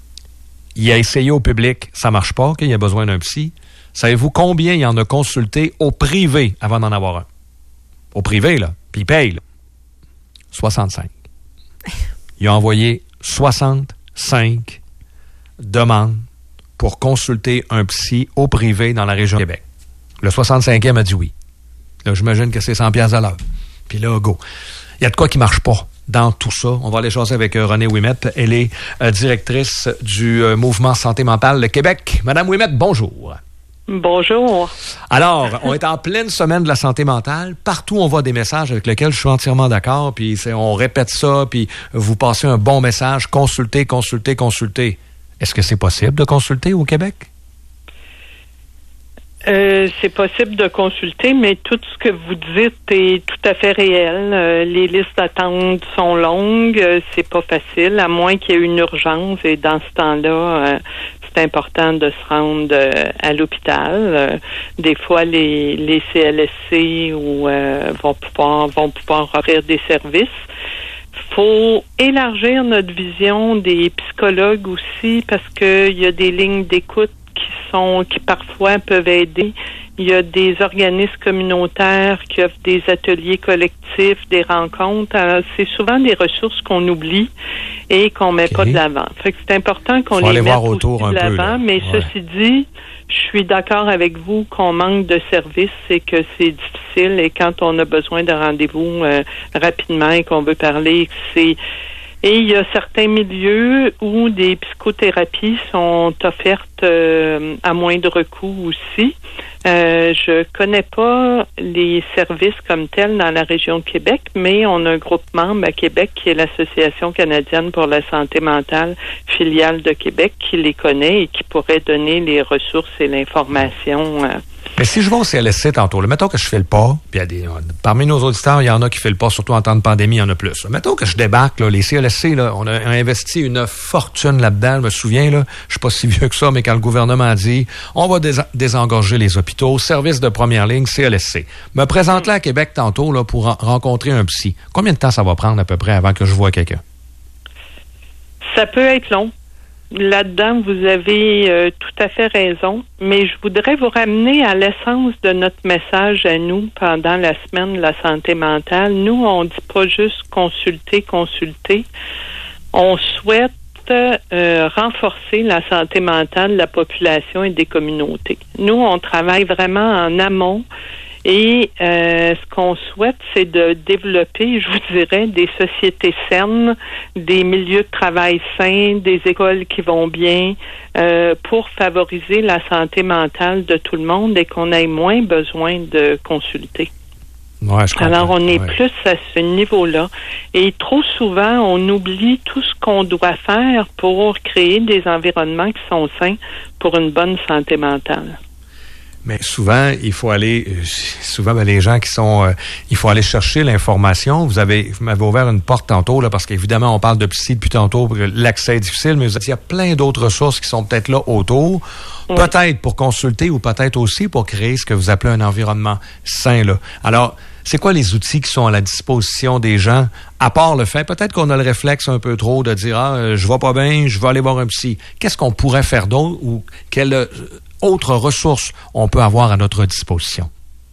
Il a essayé au public, ça marche pas, qu'il y a besoin d'un psy. Savez-vous combien il en a consulté au privé avant d'en avoir un? Au privé, là. Puis il paye, là. soixante-cinq. Il a envoyé soixante-cinq demandes pour consulter un psy au privé dans la région de Québec. Le soixante-cinquième a dit oui. Là, j'imagine que c'est cent piastres de l'heure. Puis là, go. Il y a de quoi qui marche pas dans tout ça. On va aller jaser avec euh, Renée Ouimette. Elle est euh, directrice du euh, mouvement Santé mentale le Québec. Madame Ouimette, bonjour. Bonjour. Alors, on est en pleine semaine de la santé mentale. Partout, on voit des messages avec lesquels je suis entièrement d'accord. Puis c'est, on répète ça, puis vous passez un bon message. Consultez, consultez, consultez. Est-ce que c'est possible de consulter au Québec? Euh, c'est possible de consulter, mais tout ce que vous dites est tout à fait réel. Euh, les listes d'attente sont longues, euh, c'est pas facile, à moins qu'il y ait une urgence. Et dans ce temps-là, euh, c'est important de se rendre euh, à l'hôpital. Euh, des fois, les, les C L S C ou, euh, vont pouvoir vont pouvoir offrir des services. Faut élargir notre vision des psychologues aussi, parce que il y a des lignes d'écoute qui sont qui parfois peuvent aider. Il y a des organismes communautaires qui offrent des ateliers collectifs, des rencontres. Alors, c'est souvent des ressources qu'on oublie et qu'on met okay. pas de l'avant. Fait que c'est important qu'on Faut les mette aussi de l'avant. Peu, là. Mais ouais. Ceci dit, je suis d'accord avec vous qu'on manque de services et que c'est difficile. Et quand on a besoin de rendez-vous euh, rapidement et qu'on veut parler, c'est Et il y a certains milieux où des psychothérapies sont offertes euh, à moindre coût aussi. Euh, je connais pas les services comme tels dans la région de Québec, mais on a un groupe membre à Québec qui est l'Association canadienne pour la santé mentale, filiale de Québec, qui les connaît et qui pourrait donner les ressources et l'information euh, Mais si je vais au C L S C tantôt, là, mettons que je file pas, puis il y a des, parmi nos auditeurs, il y en a qui filent pas, surtout en temps de pandémie, il y en a plus. Là. Mettons que je débarque, là, les C L S C, là, on a investi une fortune là-dedans. Je me souviens, là, je suis pas si vieux que ça, mais quand le gouvernement a dit, on va dés- désengorger les hôpitaux, service de première ligne, C L S C. Me présente là à Québec tantôt là, pour en- rencontrer un psy. Combien de temps ça va prendre à peu près avant que je voie quelqu'un? Ça peut être long. Là-dedans, vous avez euh, tout à fait raison, mais je voudrais vous ramener à l'essence de notre message à nous pendant la semaine de la santé mentale. Nous, on dit pas juste consulter, consulter. On souhaite euh, renforcer la santé mentale de la population et des communautés. Nous, on travaille vraiment en amont. Et euh, ce qu'on souhaite, c'est de développer, je vous dirais, des sociétés saines, des milieux de travail sains, des écoles qui vont bien, euh, pour favoriser la santé mentale de tout le monde et qu'on ait moins besoin de consulter. Ouais, je comprends. Alors, on est ouais. plus à ce niveau-là. Et trop souvent, on oublie tout ce qu'on doit faire pour créer des environnements qui sont sains pour une bonne santé mentale. Mais souvent, il faut aller, souvent, ben, les gens qui sont, euh, il faut aller chercher l'information. Vous avez, vous m'avez ouvert une porte tantôt, là, parce qu'évidemment, on parle de psy depuis tantôt, l'accès est difficile, mais il y a plein d'autres ressources qui sont peut-être là autour. Oui. Peut-être pour consulter ou peut-être aussi pour créer ce que vous appelez un environnement sain, là. Alors, c'est quoi les outils qui sont à la disposition des gens, à part le fait, peut-être qu'on a le réflexe un peu trop de dire, ah, euh, je vais pas bien, je vais aller voir un psy. Qu'est-ce qu'on pourrait faire d'autre ou quelle euh, autres ressources on peut avoir à notre disposition?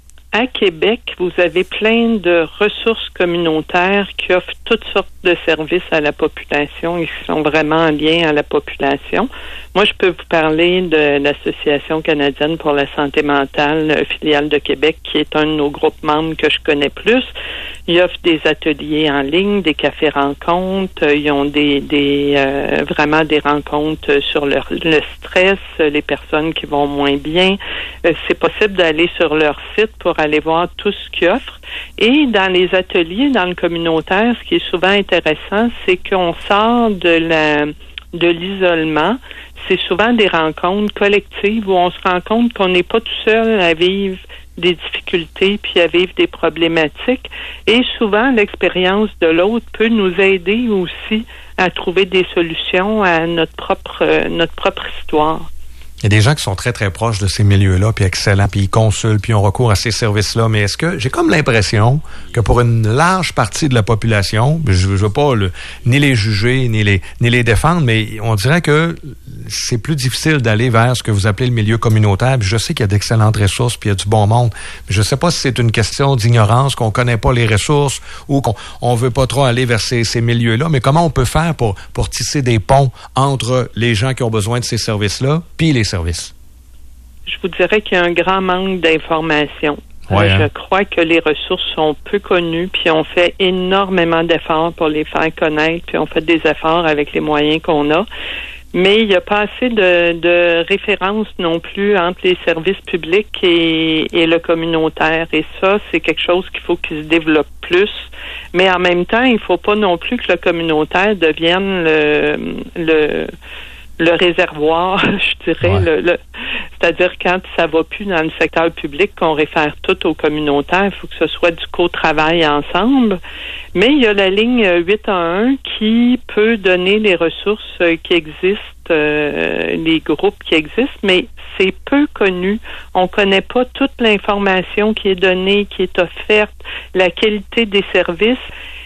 À Québec, vous avez plein de ressources communautaires qui offrent toutes sortes de services à la population et qui sont vraiment en lien à la population. Moi, je peux vous parler de l'Association canadienne pour la santé mentale, filiale de Québec, qui est un de nos groupes membres que je connais plus. Ils offrent des ateliers en ligne, des cafés rencontres. Ils ont des, des euh, vraiment des rencontres sur leur, le stress, les personnes qui vont moins bien. Euh, c'est possible d'aller sur leur site pour aller voir tout ce qu'ils offrent. Et dans les ateliers, dans le communautaire, ce qui est souvent intéressant, c'est qu'on sort de la de l'isolement. C'est souvent des rencontres collectives où on se rend compte qu'on n'est pas tout seul à vivre des difficultés puis à vivre des problématiques. Et souvent, l'expérience de l'autre peut nous aider aussi à trouver des solutions à notre propre euh, notre propre histoire. Il y a des gens qui sont très, très proches de ces milieux-là, puis excellents, puis ils consultent, puis ont recours à ces services-là. Mais est-ce que j'ai comme l'impression que pour une large partie de la population, je ne veux pas le, ni les juger, ni les, ni les défendre, mais on dirait que c'est plus difficile d'aller vers ce que vous appelez le milieu communautaire. Puis je sais qu'il y a d'excellentes ressources, puis il y a du bon monde. Mais je ne sais pas si c'est une question d'ignorance, qu'on connaît pas les ressources ou qu'on on veut pas trop aller vers ces, ces milieux-là. Mais comment on peut faire pour, pour tisser des ponts entre les gens qui ont besoin de ces services-là, puis les services? Je vous dirais qu'il y a un grand manque d'informations. Ouais, euh, hein? Je crois que les ressources sont peu connues, puis on fait énormément d'efforts pour les faire connaître, puis on fait des efforts avec les moyens qu'on a. Mais il n'y a pas assez de, de références non plus entre les services publics et, et le communautaire. Et ça, c'est quelque chose qu'il faut qu'il se développe plus. Mais en même temps, il ne faut pas non plus que le communautaire devienne le... le le réservoir, je dirais, ouais. le, le, c'est-à-dire quand ça va plus dans le secteur public, qu'on réfère tout au communautaire, il faut que ce soit du co-travail ensemble. Mais il y a la ligne huit un un qui peut donner les ressources qui existent, euh, les groupes qui existent, mais c'est peu connu. On connaît pas toute l'information qui est donnée, qui est offerte, la qualité des services.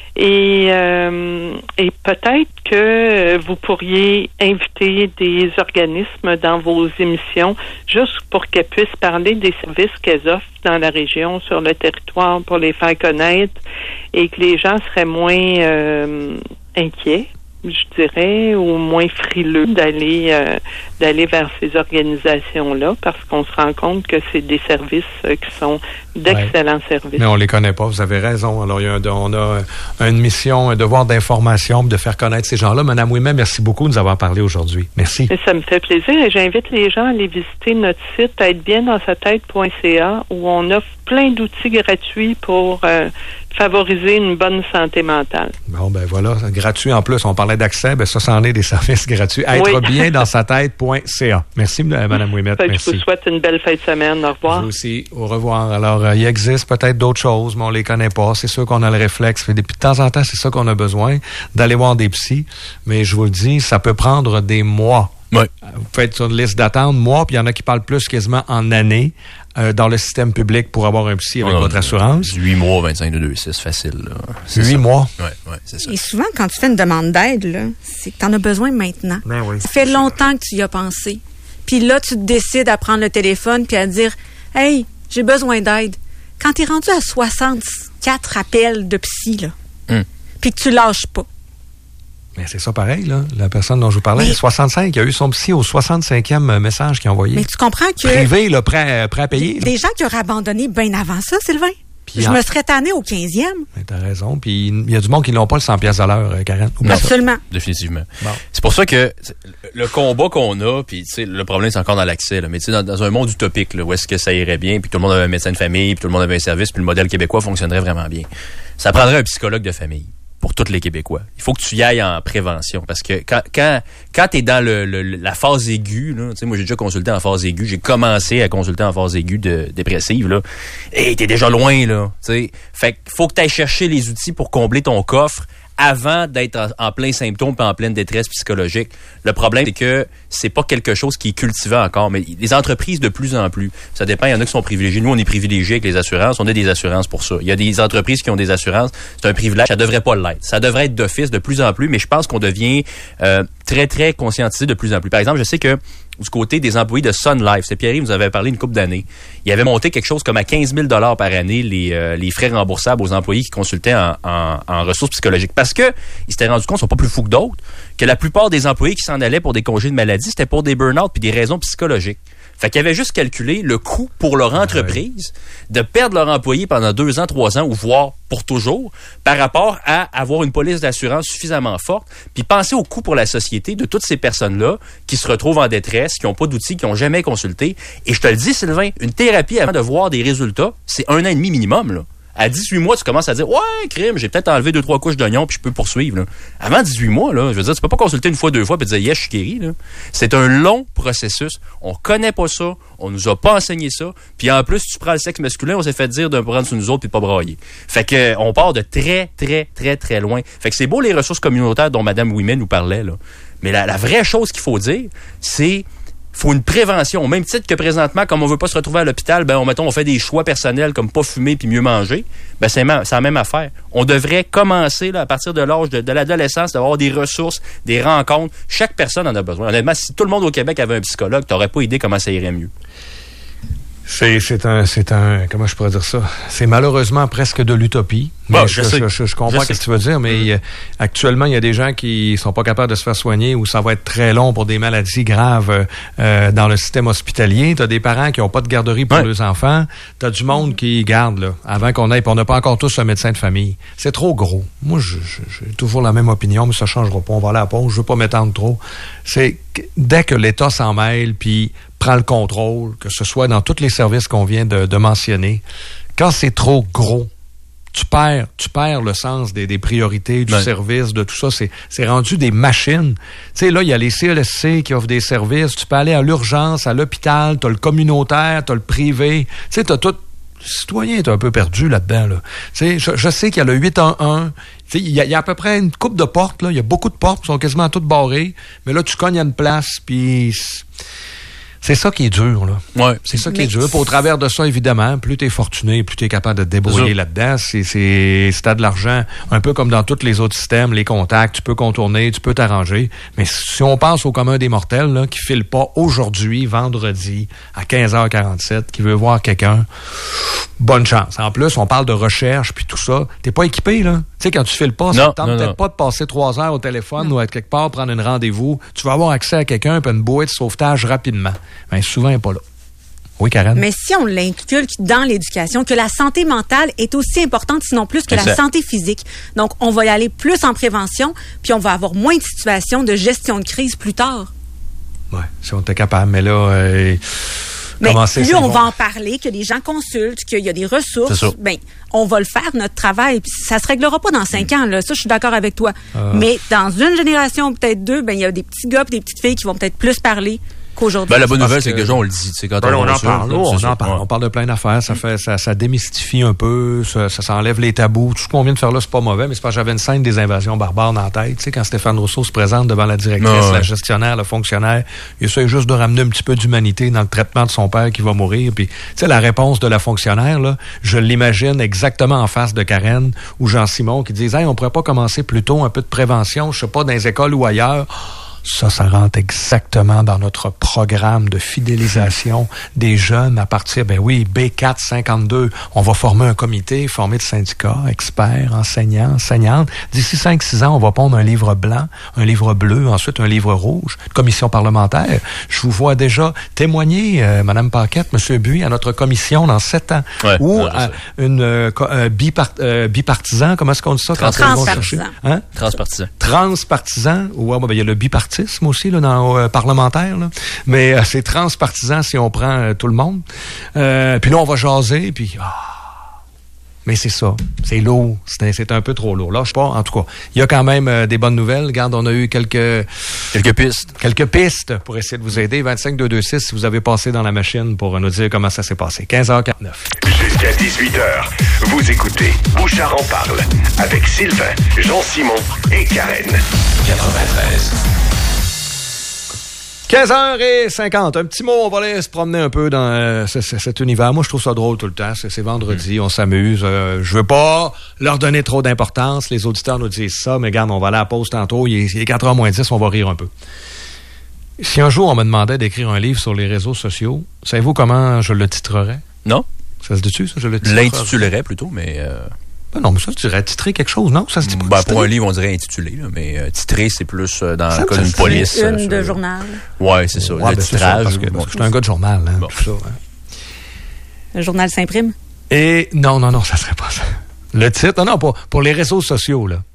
Et, euh, et peut-être que vous pourriez inviter des organismes dans vos émissions juste pour qu'elles puissent parler des services qu'elles offrent dans la région, sur le territoire, pour les faire connaître et que les gens seraient moins euh, inquiets, je dirais, ou moins frileux d'aller euh, d'aller vers ces organisations-là, parce qu'on se rend compte que c'est des services euh, qui sont d'excellents ouais. services. Mais on les connaît pas, vous avez raison. Alors, il y a un, on a une mission, un devoir d'information, de faire connaître ces gens-là. Madame Ouimet, merci beaucoup de nous avoir parlé aujourd'hui. Merci. Et ça me fait plaisir et j'invite les gens à aller visiter notre site être bien dans sa tête point c a où on offre plein d'outils gratuits pour euh, favoriser une bonne santé mentale. Bon, ben voilà, gratuit en plus. On parle parlait d'accès, ben ça, c'en est des services gratuits. Être Oui. bien dans sa tête point c a. Merci, Mme Ouimette. Fait que Merci. je vous souhaite une belle fin de semaine. Au revoir. Vous aussi, au revoir. Alors, euh, il existe peut-être d'autres choses, mais on les connaît pas. C'est sûr qu'on a le réflexe. Puis, de temps en temps, c'est ça qu'on a besoin, d'aller voir des psys. Mais je vous le dis, ça peut prendre des mois. Oui. Vous faites sur une liste d'attente, mois, puis il y en a qui parlent plus quasiment en années euh, dans le système public pour avoir un psy avec On a votre assurance. huit mois, vingt-cinq de deux six, facile. Là. C'est Huit ça. mois. Oui, ouais, c'est ça. Et souvent, quand tu fais une demande d'aide, là, c'est que tu en as besoin maintenant. Ben oui. Ça fait longtemps que tu y as pensé. Puis là, tu te décides à prendre le téléphone puis à dire « Hey, j'ai besoin d'aide. » Quand tu es rendu à soixante-quatre appels de psy, là, Hum. puis que tu lâches pas. Mais c'est ça pareil, là. La personne dont je vous parlais, Mais- soixante-cinq, il y a eu son psy au soixante-cinquième message qu'il a envoyé. Mais tu comprends que Privé, là, prêt, prêt à payer. là. des gens qui auraient abandonné bien avant ça, Sylvain. Puis Je en- me serais tannée au quinzième. Mais t'as raison. Puis il y a du monde qui n'ont pas le cent piastres à l'heure, euh, Karen. Oublie ça. Absolument. Définitivement. Bon. C'est pour ça que c'est- le combat qu'on a, puis tu sais, le problème c'est encore dans l'accès, là, mais tu sais, dans, dans un monde utopique, là, où est-ce que ça irait bien, puis tout le monde avait un médecin de famille, puis tout le monde avait un service, puis le modèle québécois fonctionnerait vraiment bien. Ça prendrait un psychologue de famille pour tous les Québécois. Il faut que tu y ailles en prévention, parce que quand quand quand t'es dans le, le- la phase aiguë, là, tu sais, moi j'ai déjà consulté en phase aiguë, j'ai commencé à consulter en phase aiguë de dépressive là, et t'es déjà loin là, tu sais. Fait qu'il faut que t'ailles chercher les outils pour combler ton coffre avant d'être en, en plein symptôme et en pleine détresse psychologique. Le problème, c'est que c'est pas quelque chose qui est cultivé encore, mais les entreprises de plus en plus, ça dépend, il y en a qui sont privilégiés. Nous, on est privilégiés avec les assurances, on a des assurances pour ça. Il y a des entreprises qui ont des assurances, c'est un privilège, ça devrait pas l'être. Ça devrait être d'office de plus en plus, mais je pense qu'on devient euh, très, très conscientisé de plus en plus. Par exemple, je sais que du côté des employés de Sun Life, c'est Pierre-Yves nous avait parlé une couple d'années. Il avait monté quelque chose comme à quinze mille dollars par année les, euh, les frais remboursables aux employés qui consultaient en, en, en ressources psychologiques. Parce que ils s'étaient rendu compte, ils sont pas plus fous que d'autres, que la plupart des employés qui s'en allaient pour des congés de maladie, c'était pour des burn-out puis des raisons psychologiques. Fait qu'ils avaient juste calculé le coût pour leur entreprise de perdre leur employé pendant deux ans, trois ans, ou voire pour toujours, par rapport à avoir une police d'assurance suffisamment forte, puis penser au coût pour la société de toutes ces personnes-là qui se retrouvent en détresse, qui n'ont pas d'outils, qui n'ont jamais consulté. Et je te le dis, Sylvain, une thérapie avant de voir des résultats, c'est un an et demi minimum, là. À dix-huit mois, tu commences à dire « Ouais, crime, j'ai peut-être enlevé deux, trois couches d'oignon puis je peux poursuivre. » là. Avant dix-huit mois, là, je veux dire, tu peux pas consulter une fois, deux fois puis dire « Yes, je suis guéri. » là. C'est un long processus. On connaît pas ça. On nous a pas enseigné ça. Puis en plus, tu prends le sexe masculin, on s'est fait dire de prendre sur nous autres puis de pas brailler. Fait que on part de très, très, très, très loin. Fait que c'est beau les ressources communautaires dont Mme Ouimet nous parlait, là. Mais la, la vraie chose qu'il faut dire, c'est faut une prévention. Au même titre que présentement, comme on veut pas se retrouver à l'hôpital, ben on mettons on fait des choix personnels comme pas fumer puis mieux manger. Ben c'est, c'est la même affaire. On devrait commencer là, à partir de l'âge de, de l'adolescence d'avoir des ressources, des rencontres. Chaque personne en a besoin. Honnêtement, si tout le monde au Québec avait un psychologue, t'aurais pas idée comment ça irait mieux. C'est, c'est un, c'est un, comment je pourrais dire ça? C'est malheureusement presque de l'utopie. Bon, je, je, sais. je, je, je comprends je ce que tu veux dire, mais mm-hmm. euh, actuellement, il y a des gens qui sont pas capables de se faire soigner ou ça va être très long pour des maladies graves euh, dans le système hospitalier. Tu as des parents qui ont pas de garderie pour ouais. leurs enfants. Tu as du monde qui garde, là, avant qu'on aille. Puis on n'a pas encore tous un médecin de famille. C'est trop gros. Moi, je, je, j'ai toujours la même opinion, mais ça changera pas. On va aller à la pause. Je veux pas m'étendre trop. C'est dès que l'État s'en mêle, puis prend le contrôle, que ce soit dans tous les services qu'on vient de, de mentionner, quand c'est trop gros, tu perds, tu perds le sens des, des priorités, du ouais. service, de tout ça. C'est, c'est rendu des machines. Tu sais, là, il y a les C L S C qui offrent des services. Tu peux aller à l'urgence, à l'hôpital, t'as le communautaire, t'as le privé. Tu sais, t'as tout. Le citoyen est un peu perdu là-dedans. Là. Tu sais, je, je sais qu'il y a le huit un un. Tu sais, il y, a, il y a à peu près une couple de portes. Là. Il y a beaucoup de portes qui sont quasiment toutes barrées. Mais là, tu cognes à une place, puis... C'est ça qui est dur, là. Ouais. C'est ça qui mais est dur. Puis au travers de ça, évidemment, plus t'es fortuné, plus t'es capable de te débrouiller là-dedans. C'est, c'est, si t'as de l'argent, un peu comme dans tous les autres systèmes, les contacts, tu peux contourner, tu peux t'arranger. Mais si on pense au commun des mortels, là, qui file pas aujourd'hui, vendredi, à quinze heures quarante-sept, qui veut voir quelqu'un, bonne chance. En plus, on parle de recherche puis tout ça. T'es pas équipé, là. Tu sais, quand tu files pas, ça te tente peut-être pas de passer trois heures au téléphone non. ou être quelque part, prendre un rendez-vous. Tu vas avoir accès à quelqu'un puis une bouée de sauvetage rapidement. Ben, souvent, il n'est pas là. Oui, Karen? Mais si on l'inculque dans l'éducation, que la santé mentale est aussi importante, sinon plus que exact. La santé physique. Donc, on va y aller plus en prévention, puis on va avoir moins de situations de gestion de crise plus tard. Oui, si on était capable. Mais là, euh, Mais commencer, plus c'est on bon. va en parler, que les gens consultent, qu'il y a des ressources, ben, on va le faire, notre travail. Puis ça se réglera pas dans cinq ans, là. Ça, je suis d'accord avec toi. Euh. Mais dans une génération, peut-être deux, ben, il y a des petits gars et des petites filles qui vont peut-être plus parler qu'aujourd'hui. Ben, la bonne nouvelle, que... c'est que déjà, on le dit. Quand ben, on, on en ça, parle. là, on ça. en parle. Ouais. On parle de plein d'affaires. Ça, fait, ça, ça démystifie un peu. Ça, ça s'enlève les tabous. Tout ce qu'on vient de faire là, c'est pas mauvais, mais c'est parce que j'avais une scène des invasions barbares dans la tête. Tu sais, quand Stéphane Rousseau se présente devant la directrice, Ah, ouais. la gestionnaire, le fonctionnaire, il essaie juste de ramener un petit peu d'humanité dans le traitement de son père qui va mourir. Puis, tu sais, la réponse de la fonctionnaire, là, je l'imagine exactement en face de Karen ou Jean-Simon qui disent, hey, on pourrait pas commencer plus tôt un peu de prévention, je sais pas, dans les écoles ou ailleurs. Ça, ça rentre exactement dans notre programme de fidélisation des jeunes à partir, ben oui, B quatre cinquante-deux. On va former un comité formé de syndicats, experts, enseignants, enseignantes. D'ici cinq six ans, on va pondre un livre blanc, un livre bleu, ensuite un livre rouge, une commission parlementaire. Je vous vois déjà témoigner, euh, Mme Paquette, M. Buis, à notre commission dans sept ans. Ouais, ou ouais, à une euh, co- euh, bipart, euh, bipartisan, comment est-ce qu'on dit ça? Quand ils vont chercher? Hein? Transpartisan. Transpartisan. Ouais, ben, il y a le bipartisme aussi là, dans le euh, parlementaire. Là. Mais euh, c'est transpartisan si on prend euh, tout le monde. Euh, puis là, on va jaser, puis... Ah, mais c'est ça. C'est lourd. C'est, c'est un peu trop lourd. Là, je sais pas. En tout cas, il y a quand même euh, des bonnes nouvelles. Regarde, on a eu quelques... Quelques pistes. Quelques pistes pour essayer de vous aider. vingt-cinq deux deux six, si vous avez passé dans la machine pour nous dire comment ça s'est passé. quinze heures quarante-neuf. Jusqu'à dix-huit heures, vous écoutez Bouchard en parle avec Sylvain, Jean-Simon et Karen. quatre-vingt-treize. quinze heures cinquante. Un petit mot, on va aller se promener un peu dans euh, c- c- cet univers. Moi, je trouve ça drôle tout le temps. C'est, c'est vendredi, on s'amuse. Euh, je veux pas leur donner trop d'importance. Les auditeurs nous disent ça, mais regarde, on va aller à la pause tantôt. Il est, il est quatre heures moins dix, on va rire un peu. Si un jour on me demandait d'écrire un livre sur les réseaux sociaux, savez-vous comment je le titrerais? Non. Ça se dit-tu, ça? Je le titrerais. L'intitulerais plutôt, mais... Euh... Ben non, mais ça, tu dirais titrer quelque chose, non? Ça se dit pas Ben, titrer? pour un livre, on dirait intitulé, là, mais euh, titrer, c'est plus euh, dans Ça le me cas d'une fait police. Une euh, de sur- journal. Ouais, c'est ça. Ouais, le ben, c'est ça, titrage. parce que, parce que je suis un gars de journal. Hein, Bon. tout ça, hein. Le journal s'imprime. Et non, non, non, ça serait pas ça. Le titre, non, non, pas pour les réseaux sociaux, là.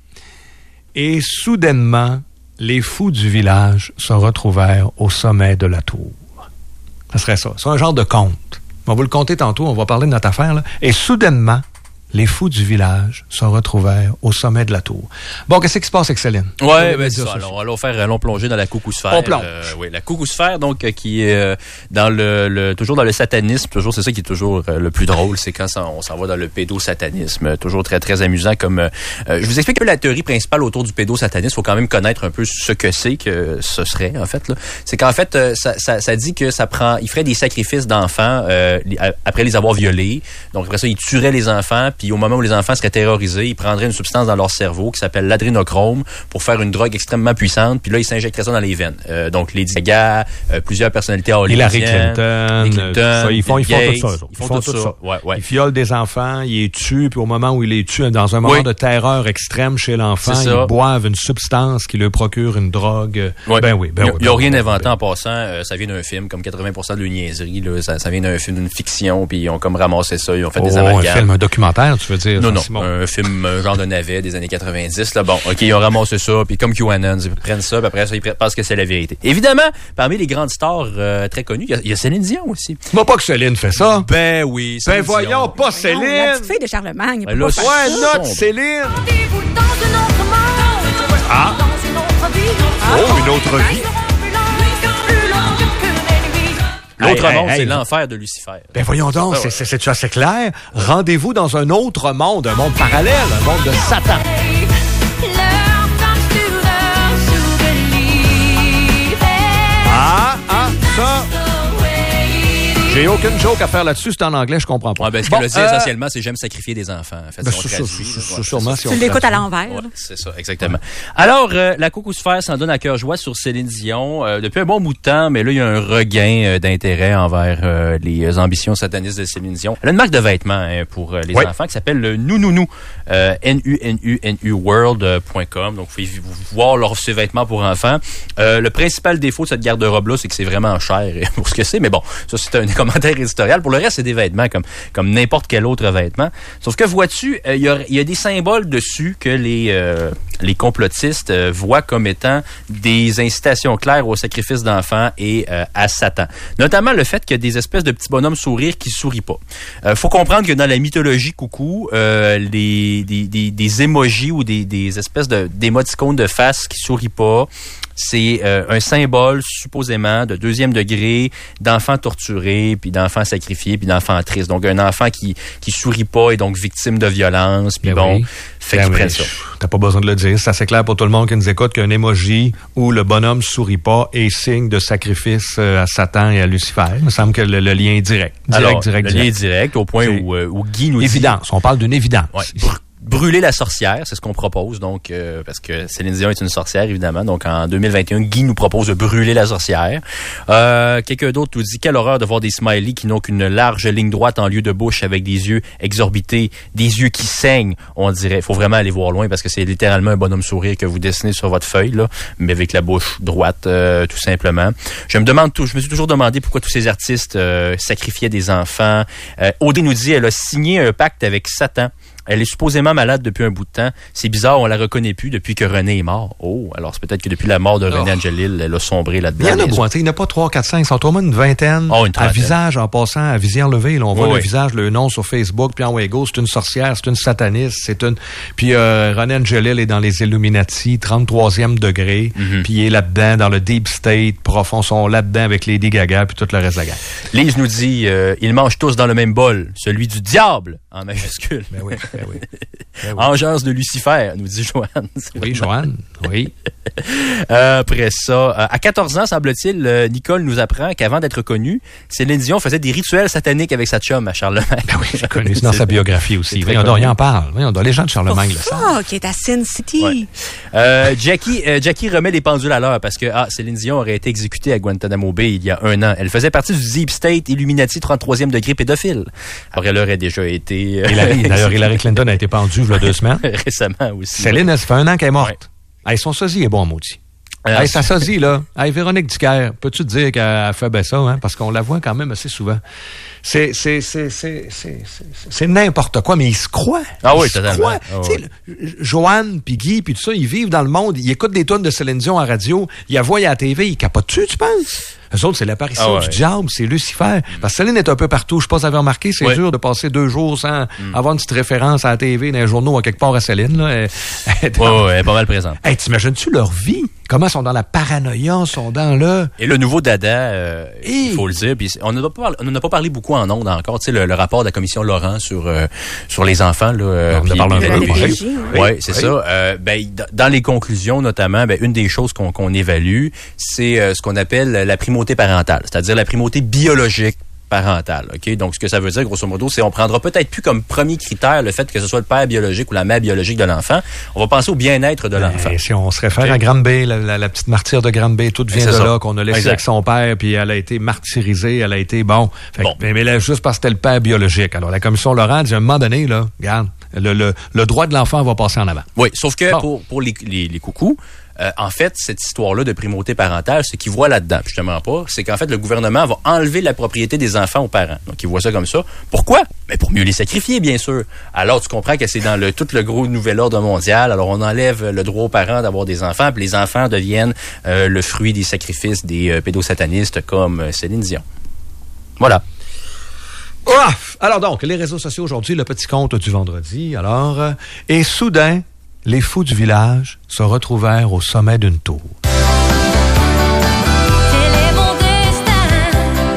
Et soudainement, les fous du village se retrouvèrent au sommet de la tour. Ça serait ça. C'est un genre de conte. On va vous le conter tantôt, on va parler de notre affaire, là. Et soudainement, les fous du village se retrouvèrent au sommet de la tour. Bon, qu'est-ce qui se passe avec Céline? Ouais, ben c'est ça. Alors, allons faire, allons plonger dans la coucousphère. On plonge. Euh, oui, la coucousphère, donc, euh, qui est euh, dans le, le, toujours dans le satanisme. Toujours, c'est ça qui est toujours euh, le plus drôle, c'est quand ça, on s'en va dans le pédosatanisme. Euh, toujours très, très amusant. Comme, euh, euh, je vous explique un peu la théorie principale autour du pédosatanisme. Il faut quand même connaître un peu ce que c'est que ce serait, en fait, là. C'est qu'en fait, euh, ça, ça, ça dit que ça prend, il ferait des sacrifices d'enfants euh, après les avoir violés. Donc, après ça, il tuerait les enfants. Puis au moment où les enfants seraient terrorisés, ils prendraient une substance dans leur cerveau qui s'appelle l'adrénochrome pour faire une drogue extrêmement puissante. Puis là, ils s'injecteraient ça dans les veines. Euh, donc, Lady Gaga, euh, plusieurs personnalités hollywoodiennes. Hillary Clinton. Hillary Clinton, euh, ça, ils font, ils font Bill tout ça. Gates, eux autres. Ils font, tout, ça. Ouais, ouais. Ils violent des enfants, ils les tuent, puis au moment où ils les tuent, dans un moment Oui. de terreur extrême chez l'enfant, C'est ils ça. boivent une substance qui leur procure une drogue. Ouais. Ben oui, ben ils oui. Ils n'ont ben rien oui, inventé ben en passant. Euh, ça vient d'un film, comme quatre-vingts pour cent de la niaiserie. Là, ça, ça vient d'un film, d'une fiction, puis ils ont comme ramassé ça, ils ont fait oui. des Oh, un amalgames. film, un documentaire, tu veux dire? Non, non, Simon? un film, un genre de navet des années quatre-vingt-dix. Là, bon, OK, ils ont ramassé ça, puis comme QAnon, ils prennent ça, puis après ça, ils pensent que c'est la vérité. Évidemment, parmi les grandes stars euh, très connues, il y, y a Céline Dion aussi. Moi, pas que Céline fait ça. Ben oui, Ben Céline voyons, Dion. pas Non, Céline! la petite fille de Charlemagne. Ben là, pas faire Ouais, ça. notre Céline! Rendez-vous dans un autre monde. Ah. Dans une autre vie. Oh, une autre vie. Plus longue que les nuits. L'autre Hey, monde, hey, c'est hey. l'enfer de Lucifer. Ben voyons donc, Ah ouais. c'est, c'est, c'est assez clair. Rendez-vous dans un autre monde, un monde parallèle, un monde de Satan. Love comes to those who believe it. Ah, ah, ça... The way it is. J'ai aucune joke à faire là-dessus, c'est en anglais, je comprends pas. Ouais, ben, ce Bon, qu'elle a dit euh, essentiellement, c'est j'aime sacrifier des enfants. En fait, ben, si on c'est ça, traduit, c'est- là, c'est ouais, sûrement c'est si ça. on Tu l'écoutes à traduit. l'envers. Ouais, c'est ça, exactement. Alors, euh, la coucousphère s'en donne à cœur joie sur Céline Dion. Euh, depuis un bon bout de temps, mais là, il y a un regain euh, d'intérêt envers euh, les ambitions satanistes de Céline Dion. Elle a une marque de vêtements hein, pour euh, les Oui. enfants qui s'appelle le Nounounou, euh, N U N U N U world point com. Donc, vous pouvez v- voir leurs ces vêtements pour enfants. Euh, le principal défaut de cette garde-robe-là, c'est que c'est vraiment cher pour ce que c'est. Mais bon, ça, c'est un commentaire éditorial. Pour le reste, c'est des vêtements comme comme n'importe quel autre vêtement. Sauf que vois-tu, il euh, y, a, y a des symboles dessus que les euh, les complotistes euh, voient comme étant des incitations claires au sacrifice d'enfants et euh, à Satan. Notamment le fait qu'il y a des espèces de petits bonhommes sourires qui sourient pas. Euh, faut comprendre que dans la mythologie coucou, euh, les des, des, des émojis ou des, des espèces de d'émoticônes de face qui sourient pas, c'est euh, un symbole supposément de deuxième degré d'enfants torturés, puis d'enfants sacrifiés, puis d'enfants tristes. Donc un enfant qui qui sourit pas et donc victime de violence, puis bon, oui. fait ben qu'ils oui. prennent ça. T'as pas besoin de le dire, c'est assez clair pour tout le monde qui nous écoute qu'un émoji où le bonhomme sourit pas est signe de sacrifice à Satan et à Lucifer. Il me semble que le, le lien est direct. Direct, Alors, direct, le direct. lien est direct au point où, euh, où Guy nous dit... Évidence, on parle d'une évidence. Ouais. Brûler la sorcière, c'est ce qu'on propose, donc euh, parce que Céline Dion est une sorcière, évidemment. Donc, en deux mille vingt et un, Guy nous propose de brûler la sorcière. Euh, quelqu'un d'autre nous dit « Quelle horreur de voir des smileys qui n'ont qu'une large ligne droite en lieu de bouche avec des yeux exorbités, des yeux qui saignent. » On dirait, il faut vraiment aller voir loin parce que c'est littéralement un bonhomme sourire que vous dessinez sur votre feuille, là, mais avec la bouche droite, euh, tout simplement. Je me demande, tout, je me suis toujours demandé pourquoi tous ces artistes euh, sacrifiaient des enfants. Euh, Audrey nous dit « Elle a signé un pacte avec Satan. » Elle est supposément malade depuis un bout de temps. C'est bizarre, on la reconnaît plus depuis que René est mort. Oh, alors c'est peut-être que depuis la mort de René oh. Angelil, elle a sombré là-dedans. Il y en a beaucoup. Il n'y en a pas trois, quatre, cinq. Ils sont au moins une vingtaine. Oh, une à visage, en passant, à visière levée. Là, on oui, voit oui. le visage, le nom sur Facebook. Puis en Wego, c'est une sorcière, c'est une sataniste, c'est une... Puis euh, René Angelil est dans les Illuminati, trente-troisième degré. Mm-hmm. Puis il est là-dedans, dans le Deep State. Profond sont là-dedans avec Lady Gaga puis tout le reste de la gamme. Lise nous dit, euh, ils mangent tous dans le même bol. Celui du diable, en majuscule. Ben oui, ben oui. Ben oui. Engeance de Lucifer, nous dit Joanne. Oui, Joanne, oui. euh, après ça, à quatorze ans, semble-t-il, Nicole nous apprend qu'avant d'être connue, Céline Dion faisait des rituels sataniques avec sa chum à Charlemagne. Ben oui, j'ai connu ça dans sa biographie aussi. Oui, on doit rien en parle. Oui, on doit les gens de Charlemagne le savent. Ah, qui est à Sin City. Ouais. Euh, Jackie, euh, Jackie remet les pendules à l'heure parce que ah, Céline Dion aurait été exécutée à Guantanamo Bay il y a un an. Elle faisait partie du Deep State Illuminati trente-troisième degré pédophile. Alors elle aurait déjà été... Euh, Hillary, d'ailleurs, Hillary Clinton a été pendue il y a deux semaines. Récemment aussi. Céline, ça fait un an qu'elle est morte. Ouais. Hey, son sosie est bon, maudit. Euh, hey, sa sosie, là. Hey, Véronique Dicker, peux-tu te dire qu'elle fait ben ça, hein? Parce qu'on la voit quand même assez souvent. C'est, c'est, c'est, c'est, c'est, c'est, c'est n'importe quoi, mais ils se croient. Ah oui, ils se totalement. croient. Ah oui. Joanne, puis Guy, puis tout ça, ils vivent dans le monde. Ils écoutent des tonnes de Céline Dion à radio. Ils la voient à la T V. Ils capotent-tu, tu penses? Eux autres, c'est l'apparition ah ouais. du diable, c'est Lucifer. Mm. Parce que Céline est un peu partout. Je sais pas si vous avez remarqué, c'est ouais. dur de passer deux jours sans mm. avoir une petite référence à la T V, dans les journaux, à quelque part à Céline. Là. Elle, elle, ouais, ouais, elle est pas mal présente. Hey, t'imagines-tu leur vie? Comment ils sont dans la paranoïa, sont dans le... Et le nouveau dada, euh, il faut le dire, puis on n'en a pas, on n'a pas parlé beaucoup en ondes encore. Tu sais, le, le rapport de la commission Laurent sur euh, sur les enfants, là. Euh, on en parle un peu. Oui, ouais, c'est oui. ça. Euh, ben, dans les conclusions, notamment, ben, une des choses qu'on, qu'on évalue, c'est euh, ce qu'on appelle la primauté parentale, c'est-à-dire la primauté biologique parentale. OK? Donc, ce que ça veut dire, grosso modo, c'est qu'on prendra peut-être plus comme premier critère le fait que ce soit le père biologique ou la mère biologique de l'enfant. On va penser au bien-être de l'enfant. Ben, si on se réfère okay. à Granby, la, la, la petite martyre de Granby, tout vient de ça. Là, qu'on a laissé exact. Avec son père, puis elle a été martyrisée, elle a été, bon. Fait bon. Que, mais là, juste parce que c'était le père biologique. Alors, la commission Laurent dit, à un moment donné, là, regarde, le, le, le droit de l'enfant va passer en avant. Oui, sauf que bon. pour, pour les, les, les coucous, Euh, en fait, cette histoire-là de primauté parentale, ce qu'ils voient là-dedans, puis je te mens pas, c'est qu'en fait, le gouvernement va enlever la propriété des enfants aux parents. Donc, ils voient ça comme ça. Pourquoi? Mais pour mieux les sacrifier, bien sûr. Alors, tu comprends que c'est dans le tout le gros nouvel ordre mondial. Alors, on enlève le droit aux parents d'avoir des enfants, puis les enfants deviennent euh, le fruit des sacrifices des euh, pédosatanistes comme euh, Céline Dion. Voilà. Oh! Alors donc, les réseaux sociaux aujourd'hui, le petit compte du vendredi. Alors, euh, et soudain, les fous du village se retrouvèrent au sommet d'une tour. Tel est mon destin.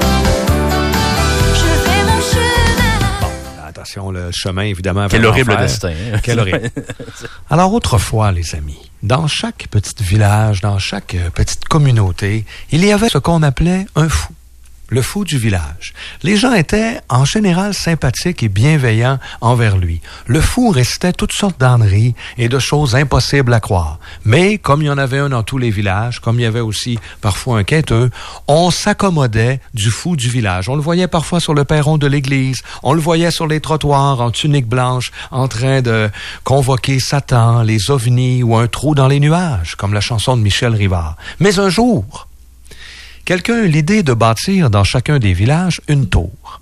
Je fais mon chemin. Bon, attention, le chemin, évidemment. Quel horrible faire. Destin. Hein? Quel horrible. Alors, autrefois, les amis, dans chaque petit village, dans chaque euh, petite communauté, il y avait ce qu'on appelait un fou. Le fou du village. Les gens étaient en général sympathiques et bienveillants envers lui. Le fou récitait toutes sortes d'âneries et de choses impossibles à croire. Mais comme il y en avait un dans tous les villages, comme il y avait aussi parfois un quêteux, on s'accommodait du fou du village. On le voyait parfois sur le perron de l'église, on le voyait sur les trottoirs en tunique blanche, en train de convoquer Satan, les ovnis ou un trou dans les nuages, comme la chanson de Michel Rivard. Mais un jour, quelqu'un a eu l'idée de bâtir dans chacun des villages une tour.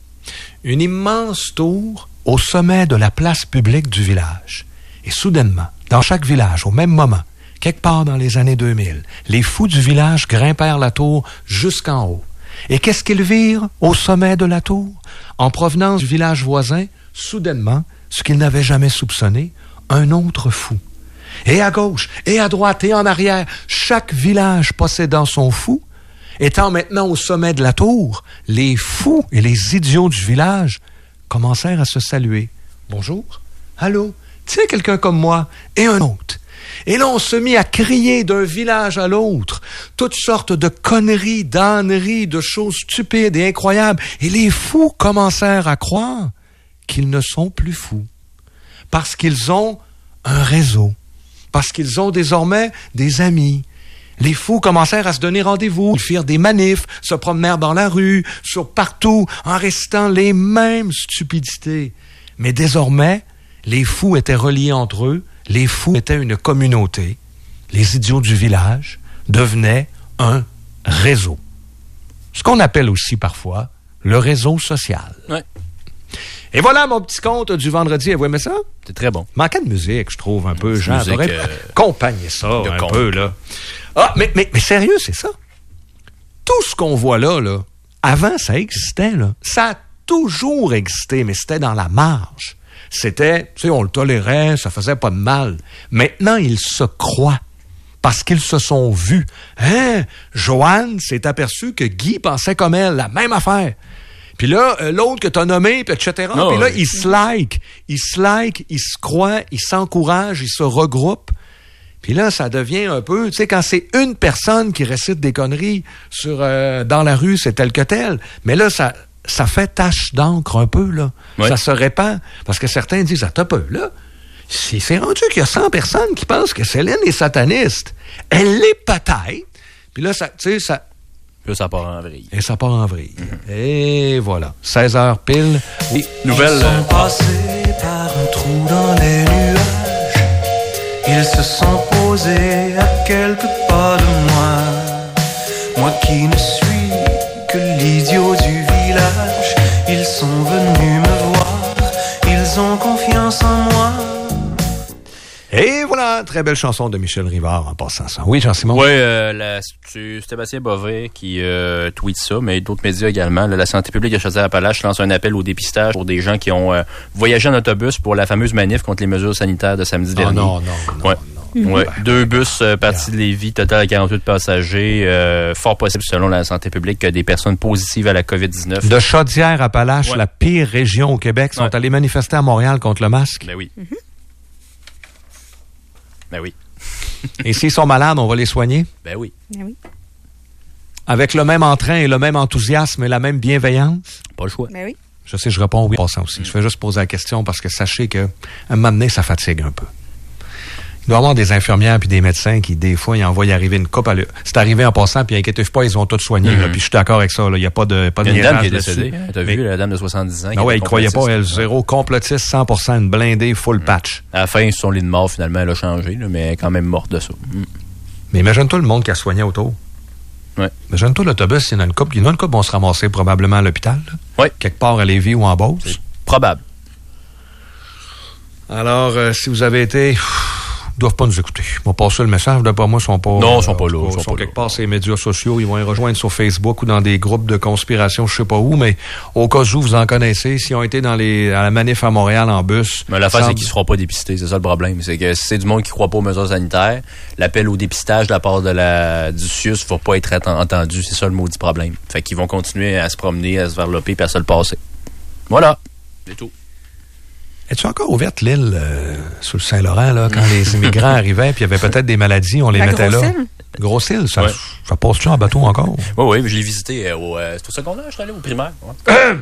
Une immense tour au sommet de la place publique du village. Et soudainement, dans chaque village, au même moment, quelque part dans les années deux mille, les fous du village grimpèrent la tour jusqu'en haut. Et qu'est-ce qu'ils virent au sommet de la tour? En provenance du village voisin, soudainement, ce qu'ils n'avaient jamais soupçonné, un autre fou. Et à gauche, et à droite, et en arrière, chaque village possédant son fou, étant maintenant au sommet de la tour, les fous et les idiots du village commencèrent à se saluer. Bonjour, allô, tiens, quelqu'un comme moi, et un autre. Et là, on se mit à crier d'un village à l'autre, toutes sortes de conneries, d'âneries, de choses stupides et incroyables. Et les fous commencèrent à croire qu'ils ne sont plus fous. Parce qu'ils ont un réseau. Parce qu'ils ont désormais des amis. Les fous commencèrent à se donner rendez-vous, ils firent des manifs, se promenèrent dans la rue, sur partout, en récitant les mêmes stupidités. Mais désormais, les fous étaient reliés entre eux, les fous étaient une communauté. Les idiots du village devenaient un réseau. Ce qu'on appelle aussi parfois le réseau social. Ouais. Et voilà mon petit conte du vendredi. Vous aimez ça? C'est très bon. Manquait de musique, je trouve, un peu. Jean, musique, j'aurais euh, accompagné ça un conte. peu, là. Ah, mais, mais, mais sérieux, c'est ça? Tout ce qu'on voit là, là, avant, ça existait, là. Ça a toujours existé, mais c'était dans la marge. C'était, tu sais, on le tolérait, ça faisait pas de mal. Maintenant, ils se croient. Parce qu'ils se sont vus. Hein? Joanne s'est aperçue que Guy pensait comme elle, la même affaire. Puis là, euh, l'autre que t'as nommé, puis et cetera. Oh, puis là, oui. ils se like. Ils se like, ils se croient, ils s'encouragent, ils se regroupent. Puis là, ça devient un peu, tu sais, quand c'est une personne qui récite des conneries sur euh, dans la rue, c'est tel que tel. Mais là, ça, ça fait tache d'encre un peu, là. Ouais. Ça se répand. Parce que certains disent, attends un peu, là, si c'est rendu qu'il y a cent personnes qui pensent que Céline est sataniste, elle l'est peut-être. Puis là, ça, tu sais, ça... Là, ça part en vrille. Et ça part en vrille. Mm-hmm. Et voilà. seize heures pile. Et nouvelle... Ils sont passés par un trou dans les nuages. Ils se sont posés à quelques pas de moi. Moi qui ne suis que l'idiot du village. Ils sont venus me voir. Ils ont confiance en moi. Et voilà, très belle chanson de Michel Rivard en passant ça. Oui, Jean-Simon? Oui, euh, la, c'est Sébastien Bové qui euh, tweet ça, mais d'autres médias également. Là, la santé publique de Chaudière-Appalaches lance un appel au dépistage pour des gens qui ont euh, voyagé en autobus pour la fameuse manif contre les mesures sanitaires de samedi Oh, dernier. non, non, non. Ouais. non. Ouais. Deux bus euh, partis de Lévis, total à quarante-huit passagers. Euh, fort possible, selon la santé publique, que des personnes positives à la covid dix-neuf. De Chaudière-Appalaches, Ouais. la pire région au Québec, sont Ouais. allés manifester à Montréal contre le masque. Ben oui. Mm-hmm. Ben oui. Et s'ils sont malades, on va les soigner? Ben oui. Ben oui. Avec le même entrain et le même enthousiasme et la même bienveillance? Pas le choix. Ben oui. Je sais, je réponds oui en passant aussi. Je vais juste poser la question parce que sachez que à un moment donné, ça fatigue un peu. Il doit y avoir des infirmières puis des médecins qui, des fois, ils envoient y arriver une coupe à l'heure. C'est arrivé en passant, puis inquiétez-vous pas, ils ont tout soigné. Mm-hmm. Là, puis je suis d'accord avec ça. Il n'y a pas de pas de Il y a une dame qui est mirage décédée. là-dessus. Hein, t'as Mais- vu, la dame de soixante-dix ans. Non, ouais, il croyait pas, elle, zéro complotiste, cent pour cent une blindée, full patch. À la fin, son lit de mort, finalement, elle a changé, là, mais elle est quand même morte de ça. Mm. Mais imagine-toi le monde qui a soigné autour. Ouais. Imagine-toi l'autobus, il y en a une couple, il y en a une couple vont se ramasser probablement à l'hôpital. là. Ouais. Quelque part à Lévis ou en Beauce. C'est probable. Alors, euh, si vous avez été... Ils doivent pas nous écouter. Ils vont passer le message. D'après moi, ils sont pas... Non, ils sont pas là, Ils ils sont, sont pas quelque là. part sur les médias sociaux. Ils vont les rejoindre sur Facebook ou dans des groupes de conspiration, je sais pas où, mais au cas où vous en connaissez, s'ils ont été dans les à la manif à Montréal en bus... Mais l'affaire, sans- c'est qu'ils ne se feront pas dépister. C'est ça le problème. C'est que si c'est du monde qui ne croit pas aux mesures sanitaires, l'appel au dépistage de la part de la, du C I U S ne va pas être atten- entendu. C'est ça le maudit problème. Fait qu'ils vont continuer à se promener, à se varloper et à se le passer. Voilà. C'est tout. Es-tu encore ouverte, l'île, euh, sur le Saint-Laurent, là, quand les immigrants arrivaient, puis il y avait peut-être des maladies, on les La mettait là? Grosse-Île? Grosse-Île, ça, Ouais. ça passe-tu en bateau encore? Oui, oui, je l'ai visité euh, au, euh, c'était au secondaire, je suis allé au primaire. Ouais.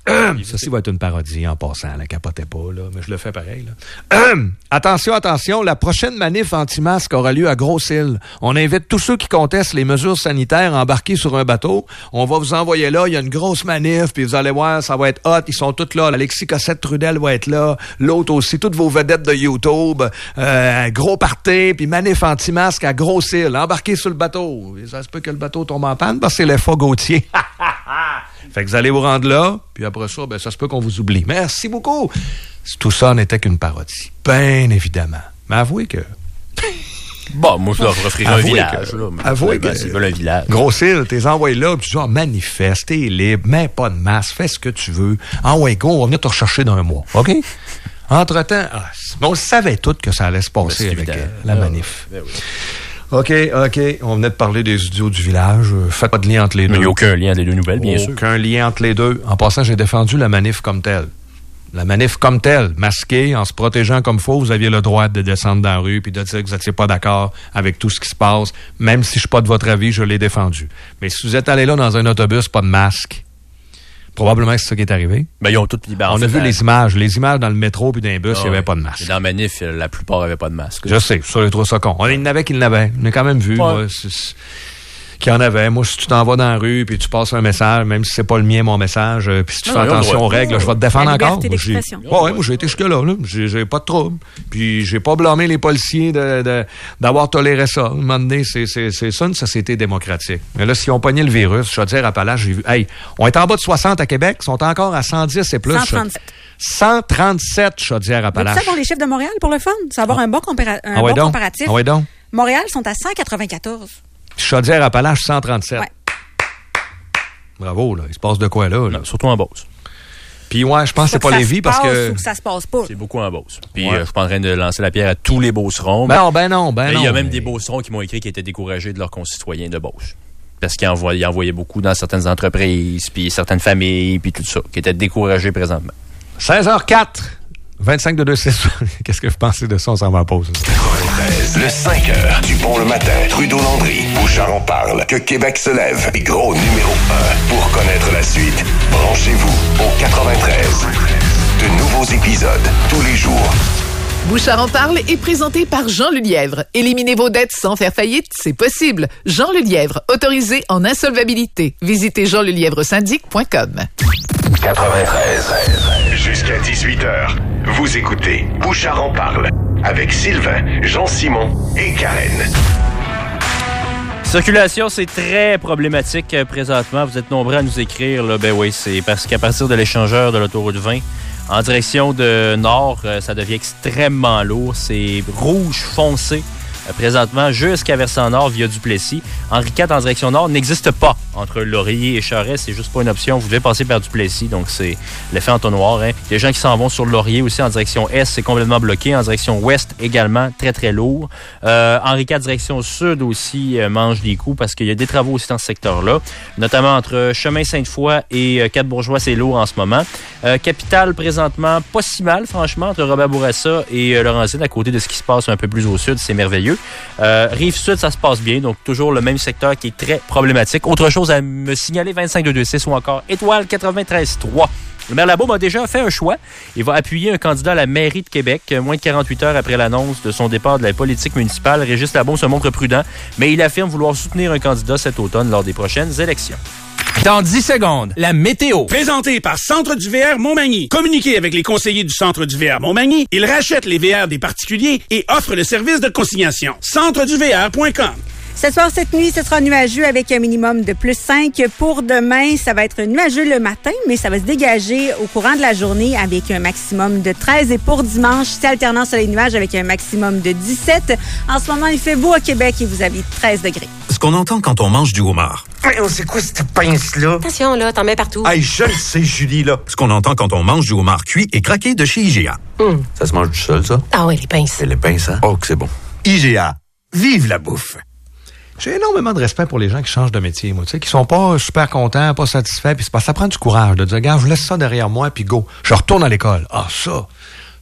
Ceci va être une parodie en passant, là, capotez pas, là, mais je le fais pareil. Là. Attention, attention, la prochaine manif anti-masque aura lieu à Grosse-Île. On invite tous ceux qui contestent les mesures sanitaires à embarquer sur un bateau. On va vous envoyer là, il y a une grosse manif, puis vous allez voir, ça va être hot, ils sont tous là. Alexis Cossette-Trudel va être là, l'autre aussi, toutes vos vedettes de YouTube, euh, gros party, puis manif anti-masque à Grosse-Île. Embarquez sur le bateau. Et ça se peut que le bateau tombe en panne parce que c'est l'F A Gauthier. Fait que vous allez vous rendre là, puis après ça, ben ça se peut qu'on vous oublie. Merci beaucoup. Tout ça n'était qu'une parodie. Bien évidemment. Mais avouez que... Bon, moi, je leur offrirais un village. Que, là, avouez ben, que... S'ils veulent un village. Grosse-Île, t'es envoyé là, puis tu dis, manifeste, t'es libre, mets pas de masque, fais ce que tu veux. Envoyez go, on va venir te rechercher dans un mois. OK? Entre-temps, ah, on savait tous que ça allait se passer avec euh, la manif. Ben oui. OK, OK. On venait de parler des idiots du village. Faites pas de lien entre les deux. Mais il n'y a aucun lien entre les deux nouvelles, bien sûr. Aucun lien entre les deux. En passant, j'ai défendu la manif comme telle. La manif comme telle, masquée, en se protégeant comme faut, vous aviez le droit de descendre dans la rue puis de dire que vous n'étiez pas d'accord avec tout ce qui se passe. Même si je suis pas de votre avis, je l'ai défendu. Mais si vous êtes allé là dans un autobus, pas de masque, probablement que c'est ça qui est arrivé. Ben, ils ont toutes, ben, on fait, a vu la... les images. Les images dans le métro puis dans les bus, il oh, n'y avait oui. pas de masque. Et dans la manif, la plupart n'avaient pas de masque. Je sais, ça, je trouve ça con. Il y en avait qui l'avaient. On a quand même vu. Ouais. Moi, c'est, c'est... qu'il y en avait. Moi, si tu t'en vas dans la rue puis tu passes un message, même si c'est pas le mien, mon message, euh, puis si tu non, fais attention aux règles, là, je vais te défendre la encore. Moi, j'ai... Ouais, ouais, moi, j'ai été jusque-là. Là. J'ai, j'ai pas de trouble. Puis j'ai pas blâmé les policiers de, de, d'avoir toléré ça. À un moment donné, c'est, c'est, c'est ça une société démocratique. Mais là, si on pognait le virus, je vais te dire, Appalaches, j'ai vu... Hey, on est en bas de soixante à Québec, ils sont encore à cent dix et plus. cent trente-sept. cent trente-sept, Chaudière-Appalaches. Tu sais, pour les chiffres de Montréal, pour le fun, ça va avoir un bon, compara- un ah ouais bon donc. comparatif. Ah ouais donc. Montréal sont à cent quatre-vingt-quatorze. Chaudière-Appalaches, cent trente-sept. Ouais. Bravo, là. Il se passe de quoi, là? là? Non, surtout en Beauce. Puis, ouais, je pense que c'est pas Lévis parce que... Ou que ça se passe pas. C'est beaucoup en Beauce. Puis, ouais. euh, je suis pas en train de lancer la pierre à tous les Beaucerons. Ben non, ben non, ben mais non. il y a même mais... des Beaucerons qui m'ont écrit qu'ils étaient découragés de leurs concitoyens de Beauce. Parce qu'ils envoyaient, envoyaient beaucoup dans certaines entreprises, puis certaines familles, puis tout ça, qui étaient découragés présentement. seize heures quatre. vingt-cinq de deux six. Qu'est-ce que vous pensez de ça? On s'en va en pause. quatre-vingt-treize, le cinq heures, du bon le matin, Trudeau-Landry, Bouchard en parle, que Québec se lève, et gros numéro un. Pour connaître la suite, branchez-vous au quatre-vingt-treize. De nouveaux épisodes, tous les jours. Bouchard en parle est présenté par Jean Lelièvre. Éliminez vos dettes sans faire faillite, c'est possible. Jean Lelièvre, autorisé en insolvabilité. Visitez jean lelièvre syndic point com. quatre-vingt-treize. Jusqu'à dix-huit heures, vous écoutez Bouchard en parle avec Sylvain, Jean-Simon et Karen. Circulation, c'est très problématique euh, présentement. Vous êtes nombreux à nous écrire. Là. Ben oui, c'est parce qu'à partir de l'échangeur de l'autoroute vingt, en direction de nord, euh, ça devient extrêmement lourd. C'est rouge foncé. Euh, présentement, jusqu'à Versant-Nord via Duplessis. Henri quatre en direction nord n'existe pas entre Laurier et Charest. C'est juste pas une option. Vous devez passer par Duplessis, donc c'est l'effet entonnoir. Hein. Les gens qui s'en vont sur Laurier aussi en direction est, c'est complètement bloqué. En direction ouest également, très très lourd. Euh, Henri quatre direction sud aussi euh, mange des coups parce qu'il y a des travaux aussi dans ce secteur-là, notamment entre Chemin Sainte-Foy et euh, Quatre-Bourgeois, c'est lourd en ce moment. Euh, Capitale présentement, pas si mal franchement, entre Robert Bourassa et euh, Laurentide, à côté de ce qui se passe un peu plus au sud, c'est merveilleux. Euh, Rive-Sud, ça se passe bien, donc toujours le même secteur qui est très problématique. Autre chose à me signaler, vingt-cinq deux deux six ou encore Étoile quatre-vingt-treize trois. Le maire Labaume a déjà fait un choix. Il va appuyer un candidat à la mairie de Québec, moins de quarante-huit heures après l'annonce de son départ de la politique municipale. Régis Labaume se montre prudent, mais il affirme vouloir soutenir un candidat cet automne lors des prochaines élections. Dans dix secondes, la météo. Présenté par Centre du V R Montmagny. Communiquez avec les conseillers du Centre du V R Montmagny. Ils rachètent les V R des particuliers et offrent le service de consignation. centre du v r point com. Ce soir, cette nuit, ce sera nuageux avec un minimum de plus cinq. Pour demain, ça va être nuageux le matin, mais ça va se dégager au courant de la journée avec un maximum de treize. Et pour dimanche, c'est alternant soleil-nuage avec un maximum de dix-sept. En ce moment, il fait beau à Québec et vous avez treize degrés. Ce qu'on entend quand on mange du homard. C'est quoi cette pince-là? Attention, là, t'en mets partout. Hey, je le sais, Julie, là. Ce qu'on entend quand on mange du homard cuit et craqué de chez I G A. Mm. Ça se mange du sol, ça? Ah oui, les pinces. C'est les pinces, hein? Oh, que c'est bon. I G A. Vive la bouffe! J'ai énormément de respect pour les gens qui changent de métier, moi, tu sais, qui sont pas super contents, pas satisfaits, puis c'est parce que ça prend du courage de dire, regarde, je laisse ça derrière moi, puis go, je retourne à l'école. Ah, ça,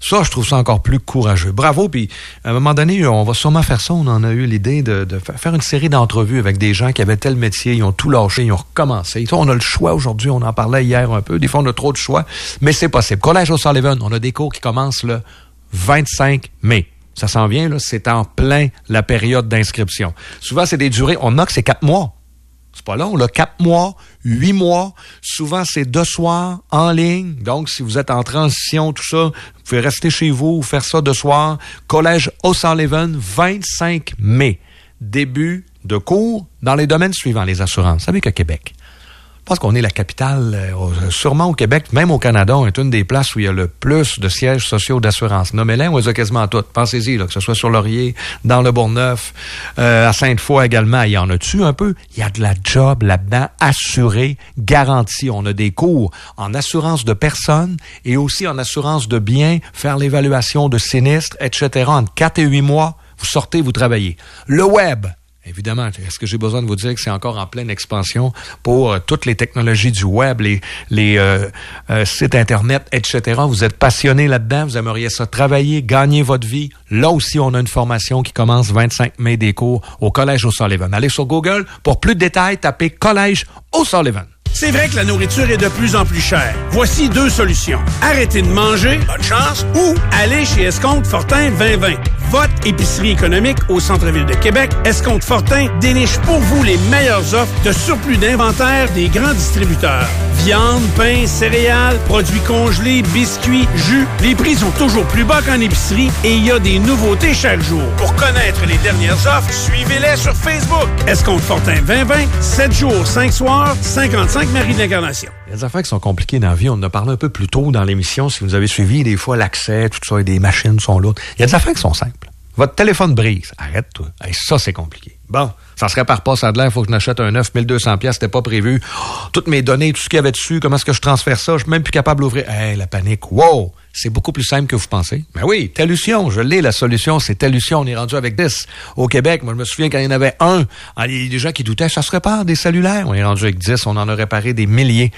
Ça, je trouve ça encore plus courageux. Bravo, puis à un moment donné, on va sûrement faire ça. On en a eu l'idée de, de faire une série d'entrevues avec des gens qui avaient tel métier, ils ont tout lâché, ils ont recommencé. Ça, on a le choix aujourd'hui, on en parlait hier un peu. Des fois, on a trop de choix, mais c'est possible. Collège O'Sullivan, on a des cours qui commencent le vingt-cinq mai. Ça s'en vient, là, c'est en plein la période d'inscription. Souvent, c'est des durées, on a que c'est quatre mois. C'est pas long, là, quatre mois, huit mois. Souvent, c'est deux soirs en ligne. Donc, si vous êtes en transition, tout ça, vous pouvez rester chez vous ou faire ça de soir. Collège O'Sullivan, vingt-cinq mai. Début de cours dans les domaines suivants, les assurances. Vous savez qu'à Québec, je pense qu'on est la capitale, euh, sûrement au Québec, même au Canada, on est une des places où il y a le plus de sièges sociaux d'assurance. Nommez-les, on les a quasiment toutes. Pensez-y, là, que ce soit sur Laurier, dans le Bourgneuf, euh, à Sainte-Foy également. Il y en a-tu un peu? Il y a de la job là-dedans, assurée, garantie. On a des cours en assurance de personnes et aussi en assurance de biens, faire l'évaluation de sinistres, et cetera. En quatre et huit mois, vous sortez, vous travaillez. Le web. Évidemment, est-ce que j'ai besoin de vous dire que c'est encore en pleine expansion pour euh, toutes les technologies du web, les, les euh, euh, sites Internet, et cetera. Vous êtes passionné là-dedans, vous aimeriez ça travailler, gagner votre vie. Là aussi, on a une formation qui commence vingt-cinq mai des cours au Collège O'Sullivan. Allez sur Google, pour plus de détails, tapez Collège O'Sullivan. C'est vrai que la nourriture est de plus en plus chère. Voici deux solutions. Arrêtez de manger, bonne chance, ou aller chez Escompte Fortin vingt vingt. Votre épicerie économique au centre-ville de Québec, Escompte Fortin déniche pour vous les meilleures offres de surplus d'inventaire des grands distributeurs. Viande, pain, céréales, produits congelés, biscuits, jus. Les prix sont toujours plus bas qu'en épicerie et il y a des nouveautés chaque jour. Pour connaître les dernières offres, suivez-les sur Facebook. Escompte Fortin vingt vingt, sept jours, cinq soirs, cinquante-cinq Marie de l'Incarnation. Il y a des affaires qui sont compliquées dans la vie. On en a parlé un peu plus tôt dans l'émission. Si vous avez suivi, des fois, l'accès, tout ça, et des machines sont lourdes. Il y a des affaires qui sont simples. Votre téléphone brise. Arrête, toi. Hey, ça, c'est compliqué. Bon, ça se répare pas, ça a de l'air, il faut que je n'achète un neuf, mille deux cents piastres, c'était pas prévu. Oh, toutes mes données, tout ce qu'il y avait dessus, comment est-ce que je transfère ça? Je suis même plus capable d'ouvrir. Hey, la panique. Wow! C'est beaucoup plus simple que vous pensez. Ben oui, Tellution, je l'ai, la solution, c'est Tellution. On est rendu avec dix. Au Québec, moi, je me souviens quand il y en avait un, il y a des gens qui doutaient, ça se répare des cellulaires. On est rendu avec dix, on en a réparé des milliers.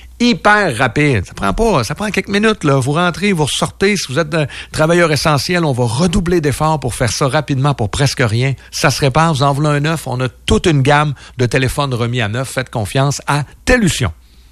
Hyper rapide. Ça prend pas, ça prend quelques minutes, là. Vous rentrez, vous ressortez. Si vous êtes un travailleur essentiel, on va redoubler d'efforts pour faire ça rapidement pour presque rien. Ça se répare, vous en voulez un neuf. On a toute une gamme de téléphones remis à neuf. Faites confiance à Tellution.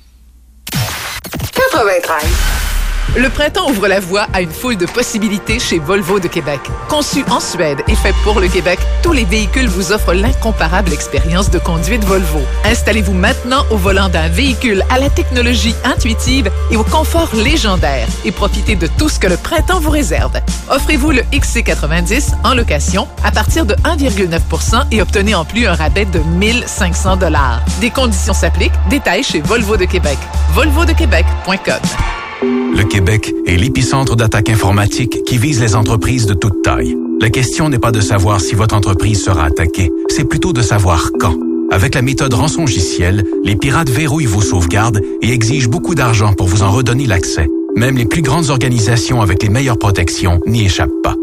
quatre-vingt-treize. Le printemps ouvre la voie à une foule de possibilités chez Volvo de Québec. Conçu en Suède et fait pour le Québec, tous les véhicules vous offrent l'incomparable expérience de conduite Volvo. Installez-vous maintenant au volant d'un véhicule à la technologie intuitive et au confort légendaire et profitez de tout ce que le printemps vous réserve. Offrez-vous le X C quatre-vingt-dix en location à partir de un virgule neuf pour cent et obtenez en plus un rabais de mille cinq cents dollars. Des conditions s'appliquent. Détails chez Volvo de Québec. volvo de québec point com. Le Québec est l'épicentre d'attaques informatiques qui visent les entreprises de toute taille. La question n'est pas de savoir si votre entreprise sera attaquée, c'est plutôt de savoir quand. Avec la méthode rançongiciel, les pirates verrouillent vos sauvegardes et exigent beaucoup d'argent pour vous en redonner l'accès. Même les plus grandes organisations avec les meilleures protections n'y échappent pas.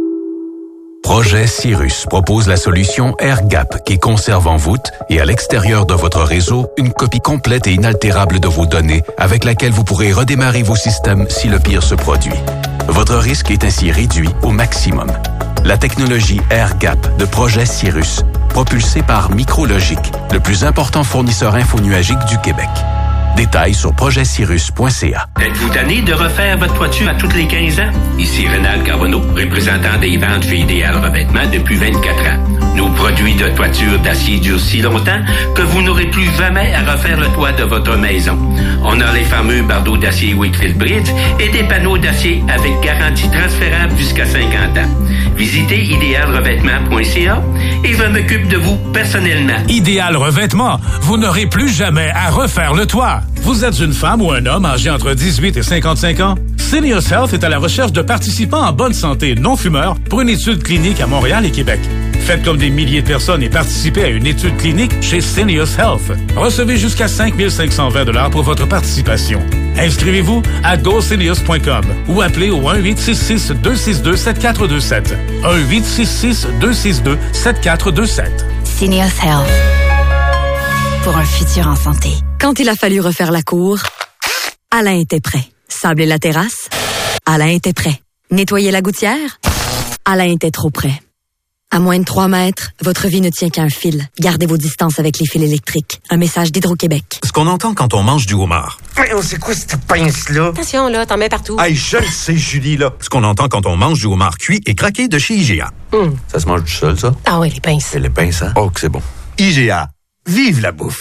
Projet Cyrus propose la solution AirGap qui conserve en voûte et à l'extérieur de votre réseau une copie complète et inaltérable de vos données avec laquelle vous pourrez redémarrer vos systèmes si le pire se produit. Votre risque est ainsi réduit au maximum. La technologie AirGap de Projet Cyrus, propulsée par Micrologic, le plus important fournisseur infonuagique du Québec. Détails sur projet cyrus point c a. Êtes-vous tanné de refaire votre toiture à toutes les quinze ans? Ici Rénal Carbonneau, représentant des ventes chez Idéal Revêtement depuis vingt-quatre ans. Nos produits de toiture d'acier durent si longtemps que vous n'aurez plus jamais à refaire le toit de votre maison. On a les fameux bardeaux d'acier Wakefield Bridge et des panneaux d'acier avec garantie transférable jusqu'à cinquante ans. Visitez idéal revêtement point c a et je m'occupe de vous personnellement. Idéal Revêtement, vous n'aurez plus jamais à refaire le toit. Vous êtes une femme ou un homme âgé entre dix-huit et cinquante-cinq ans? Seniors Health est à la recherche de participants en bonne santé non-fumeurs pour une étude clinique à Montréal et Québec. Faites comme des milliers de personnes et participez à une étude clinique chez Seniors Health. Recevez jusqu'à cinq mille cinq cent vingt dollars pour votre participation. Inscrivez-vous à go seniors point com ou appelez au un huit six six deux six deux sept quatre deux sept. un huit six six deux six deux sept quatre deux sept. Seniors Health. Pour un futur en santé. Quand il a fallu refaire la cour, Alain était prêt. Sabler la terrasse, Alain était prêt. Nettoyer la gouttière? Alain était trop près. À moins de trois mètres, votre vie ne tient qu'à un fil. Gardez vos distances avec les fils électriques. Un message d'Hydro-Québec. Ce qu'on entend quand on mange du homard. Voyons, c'est quoi cette pince-là? Attention, là, t'en mets partout. Hey, je le sais, Julie, là. Ce qu'on entend quand on mange du homard cuit et craqué de chez I G A. Hum. Ça se mange tout seul, ça? Ah oui, les pinces. Et les pinces, hein? Oh, que c'est bon. I G A. Vive la bouffe!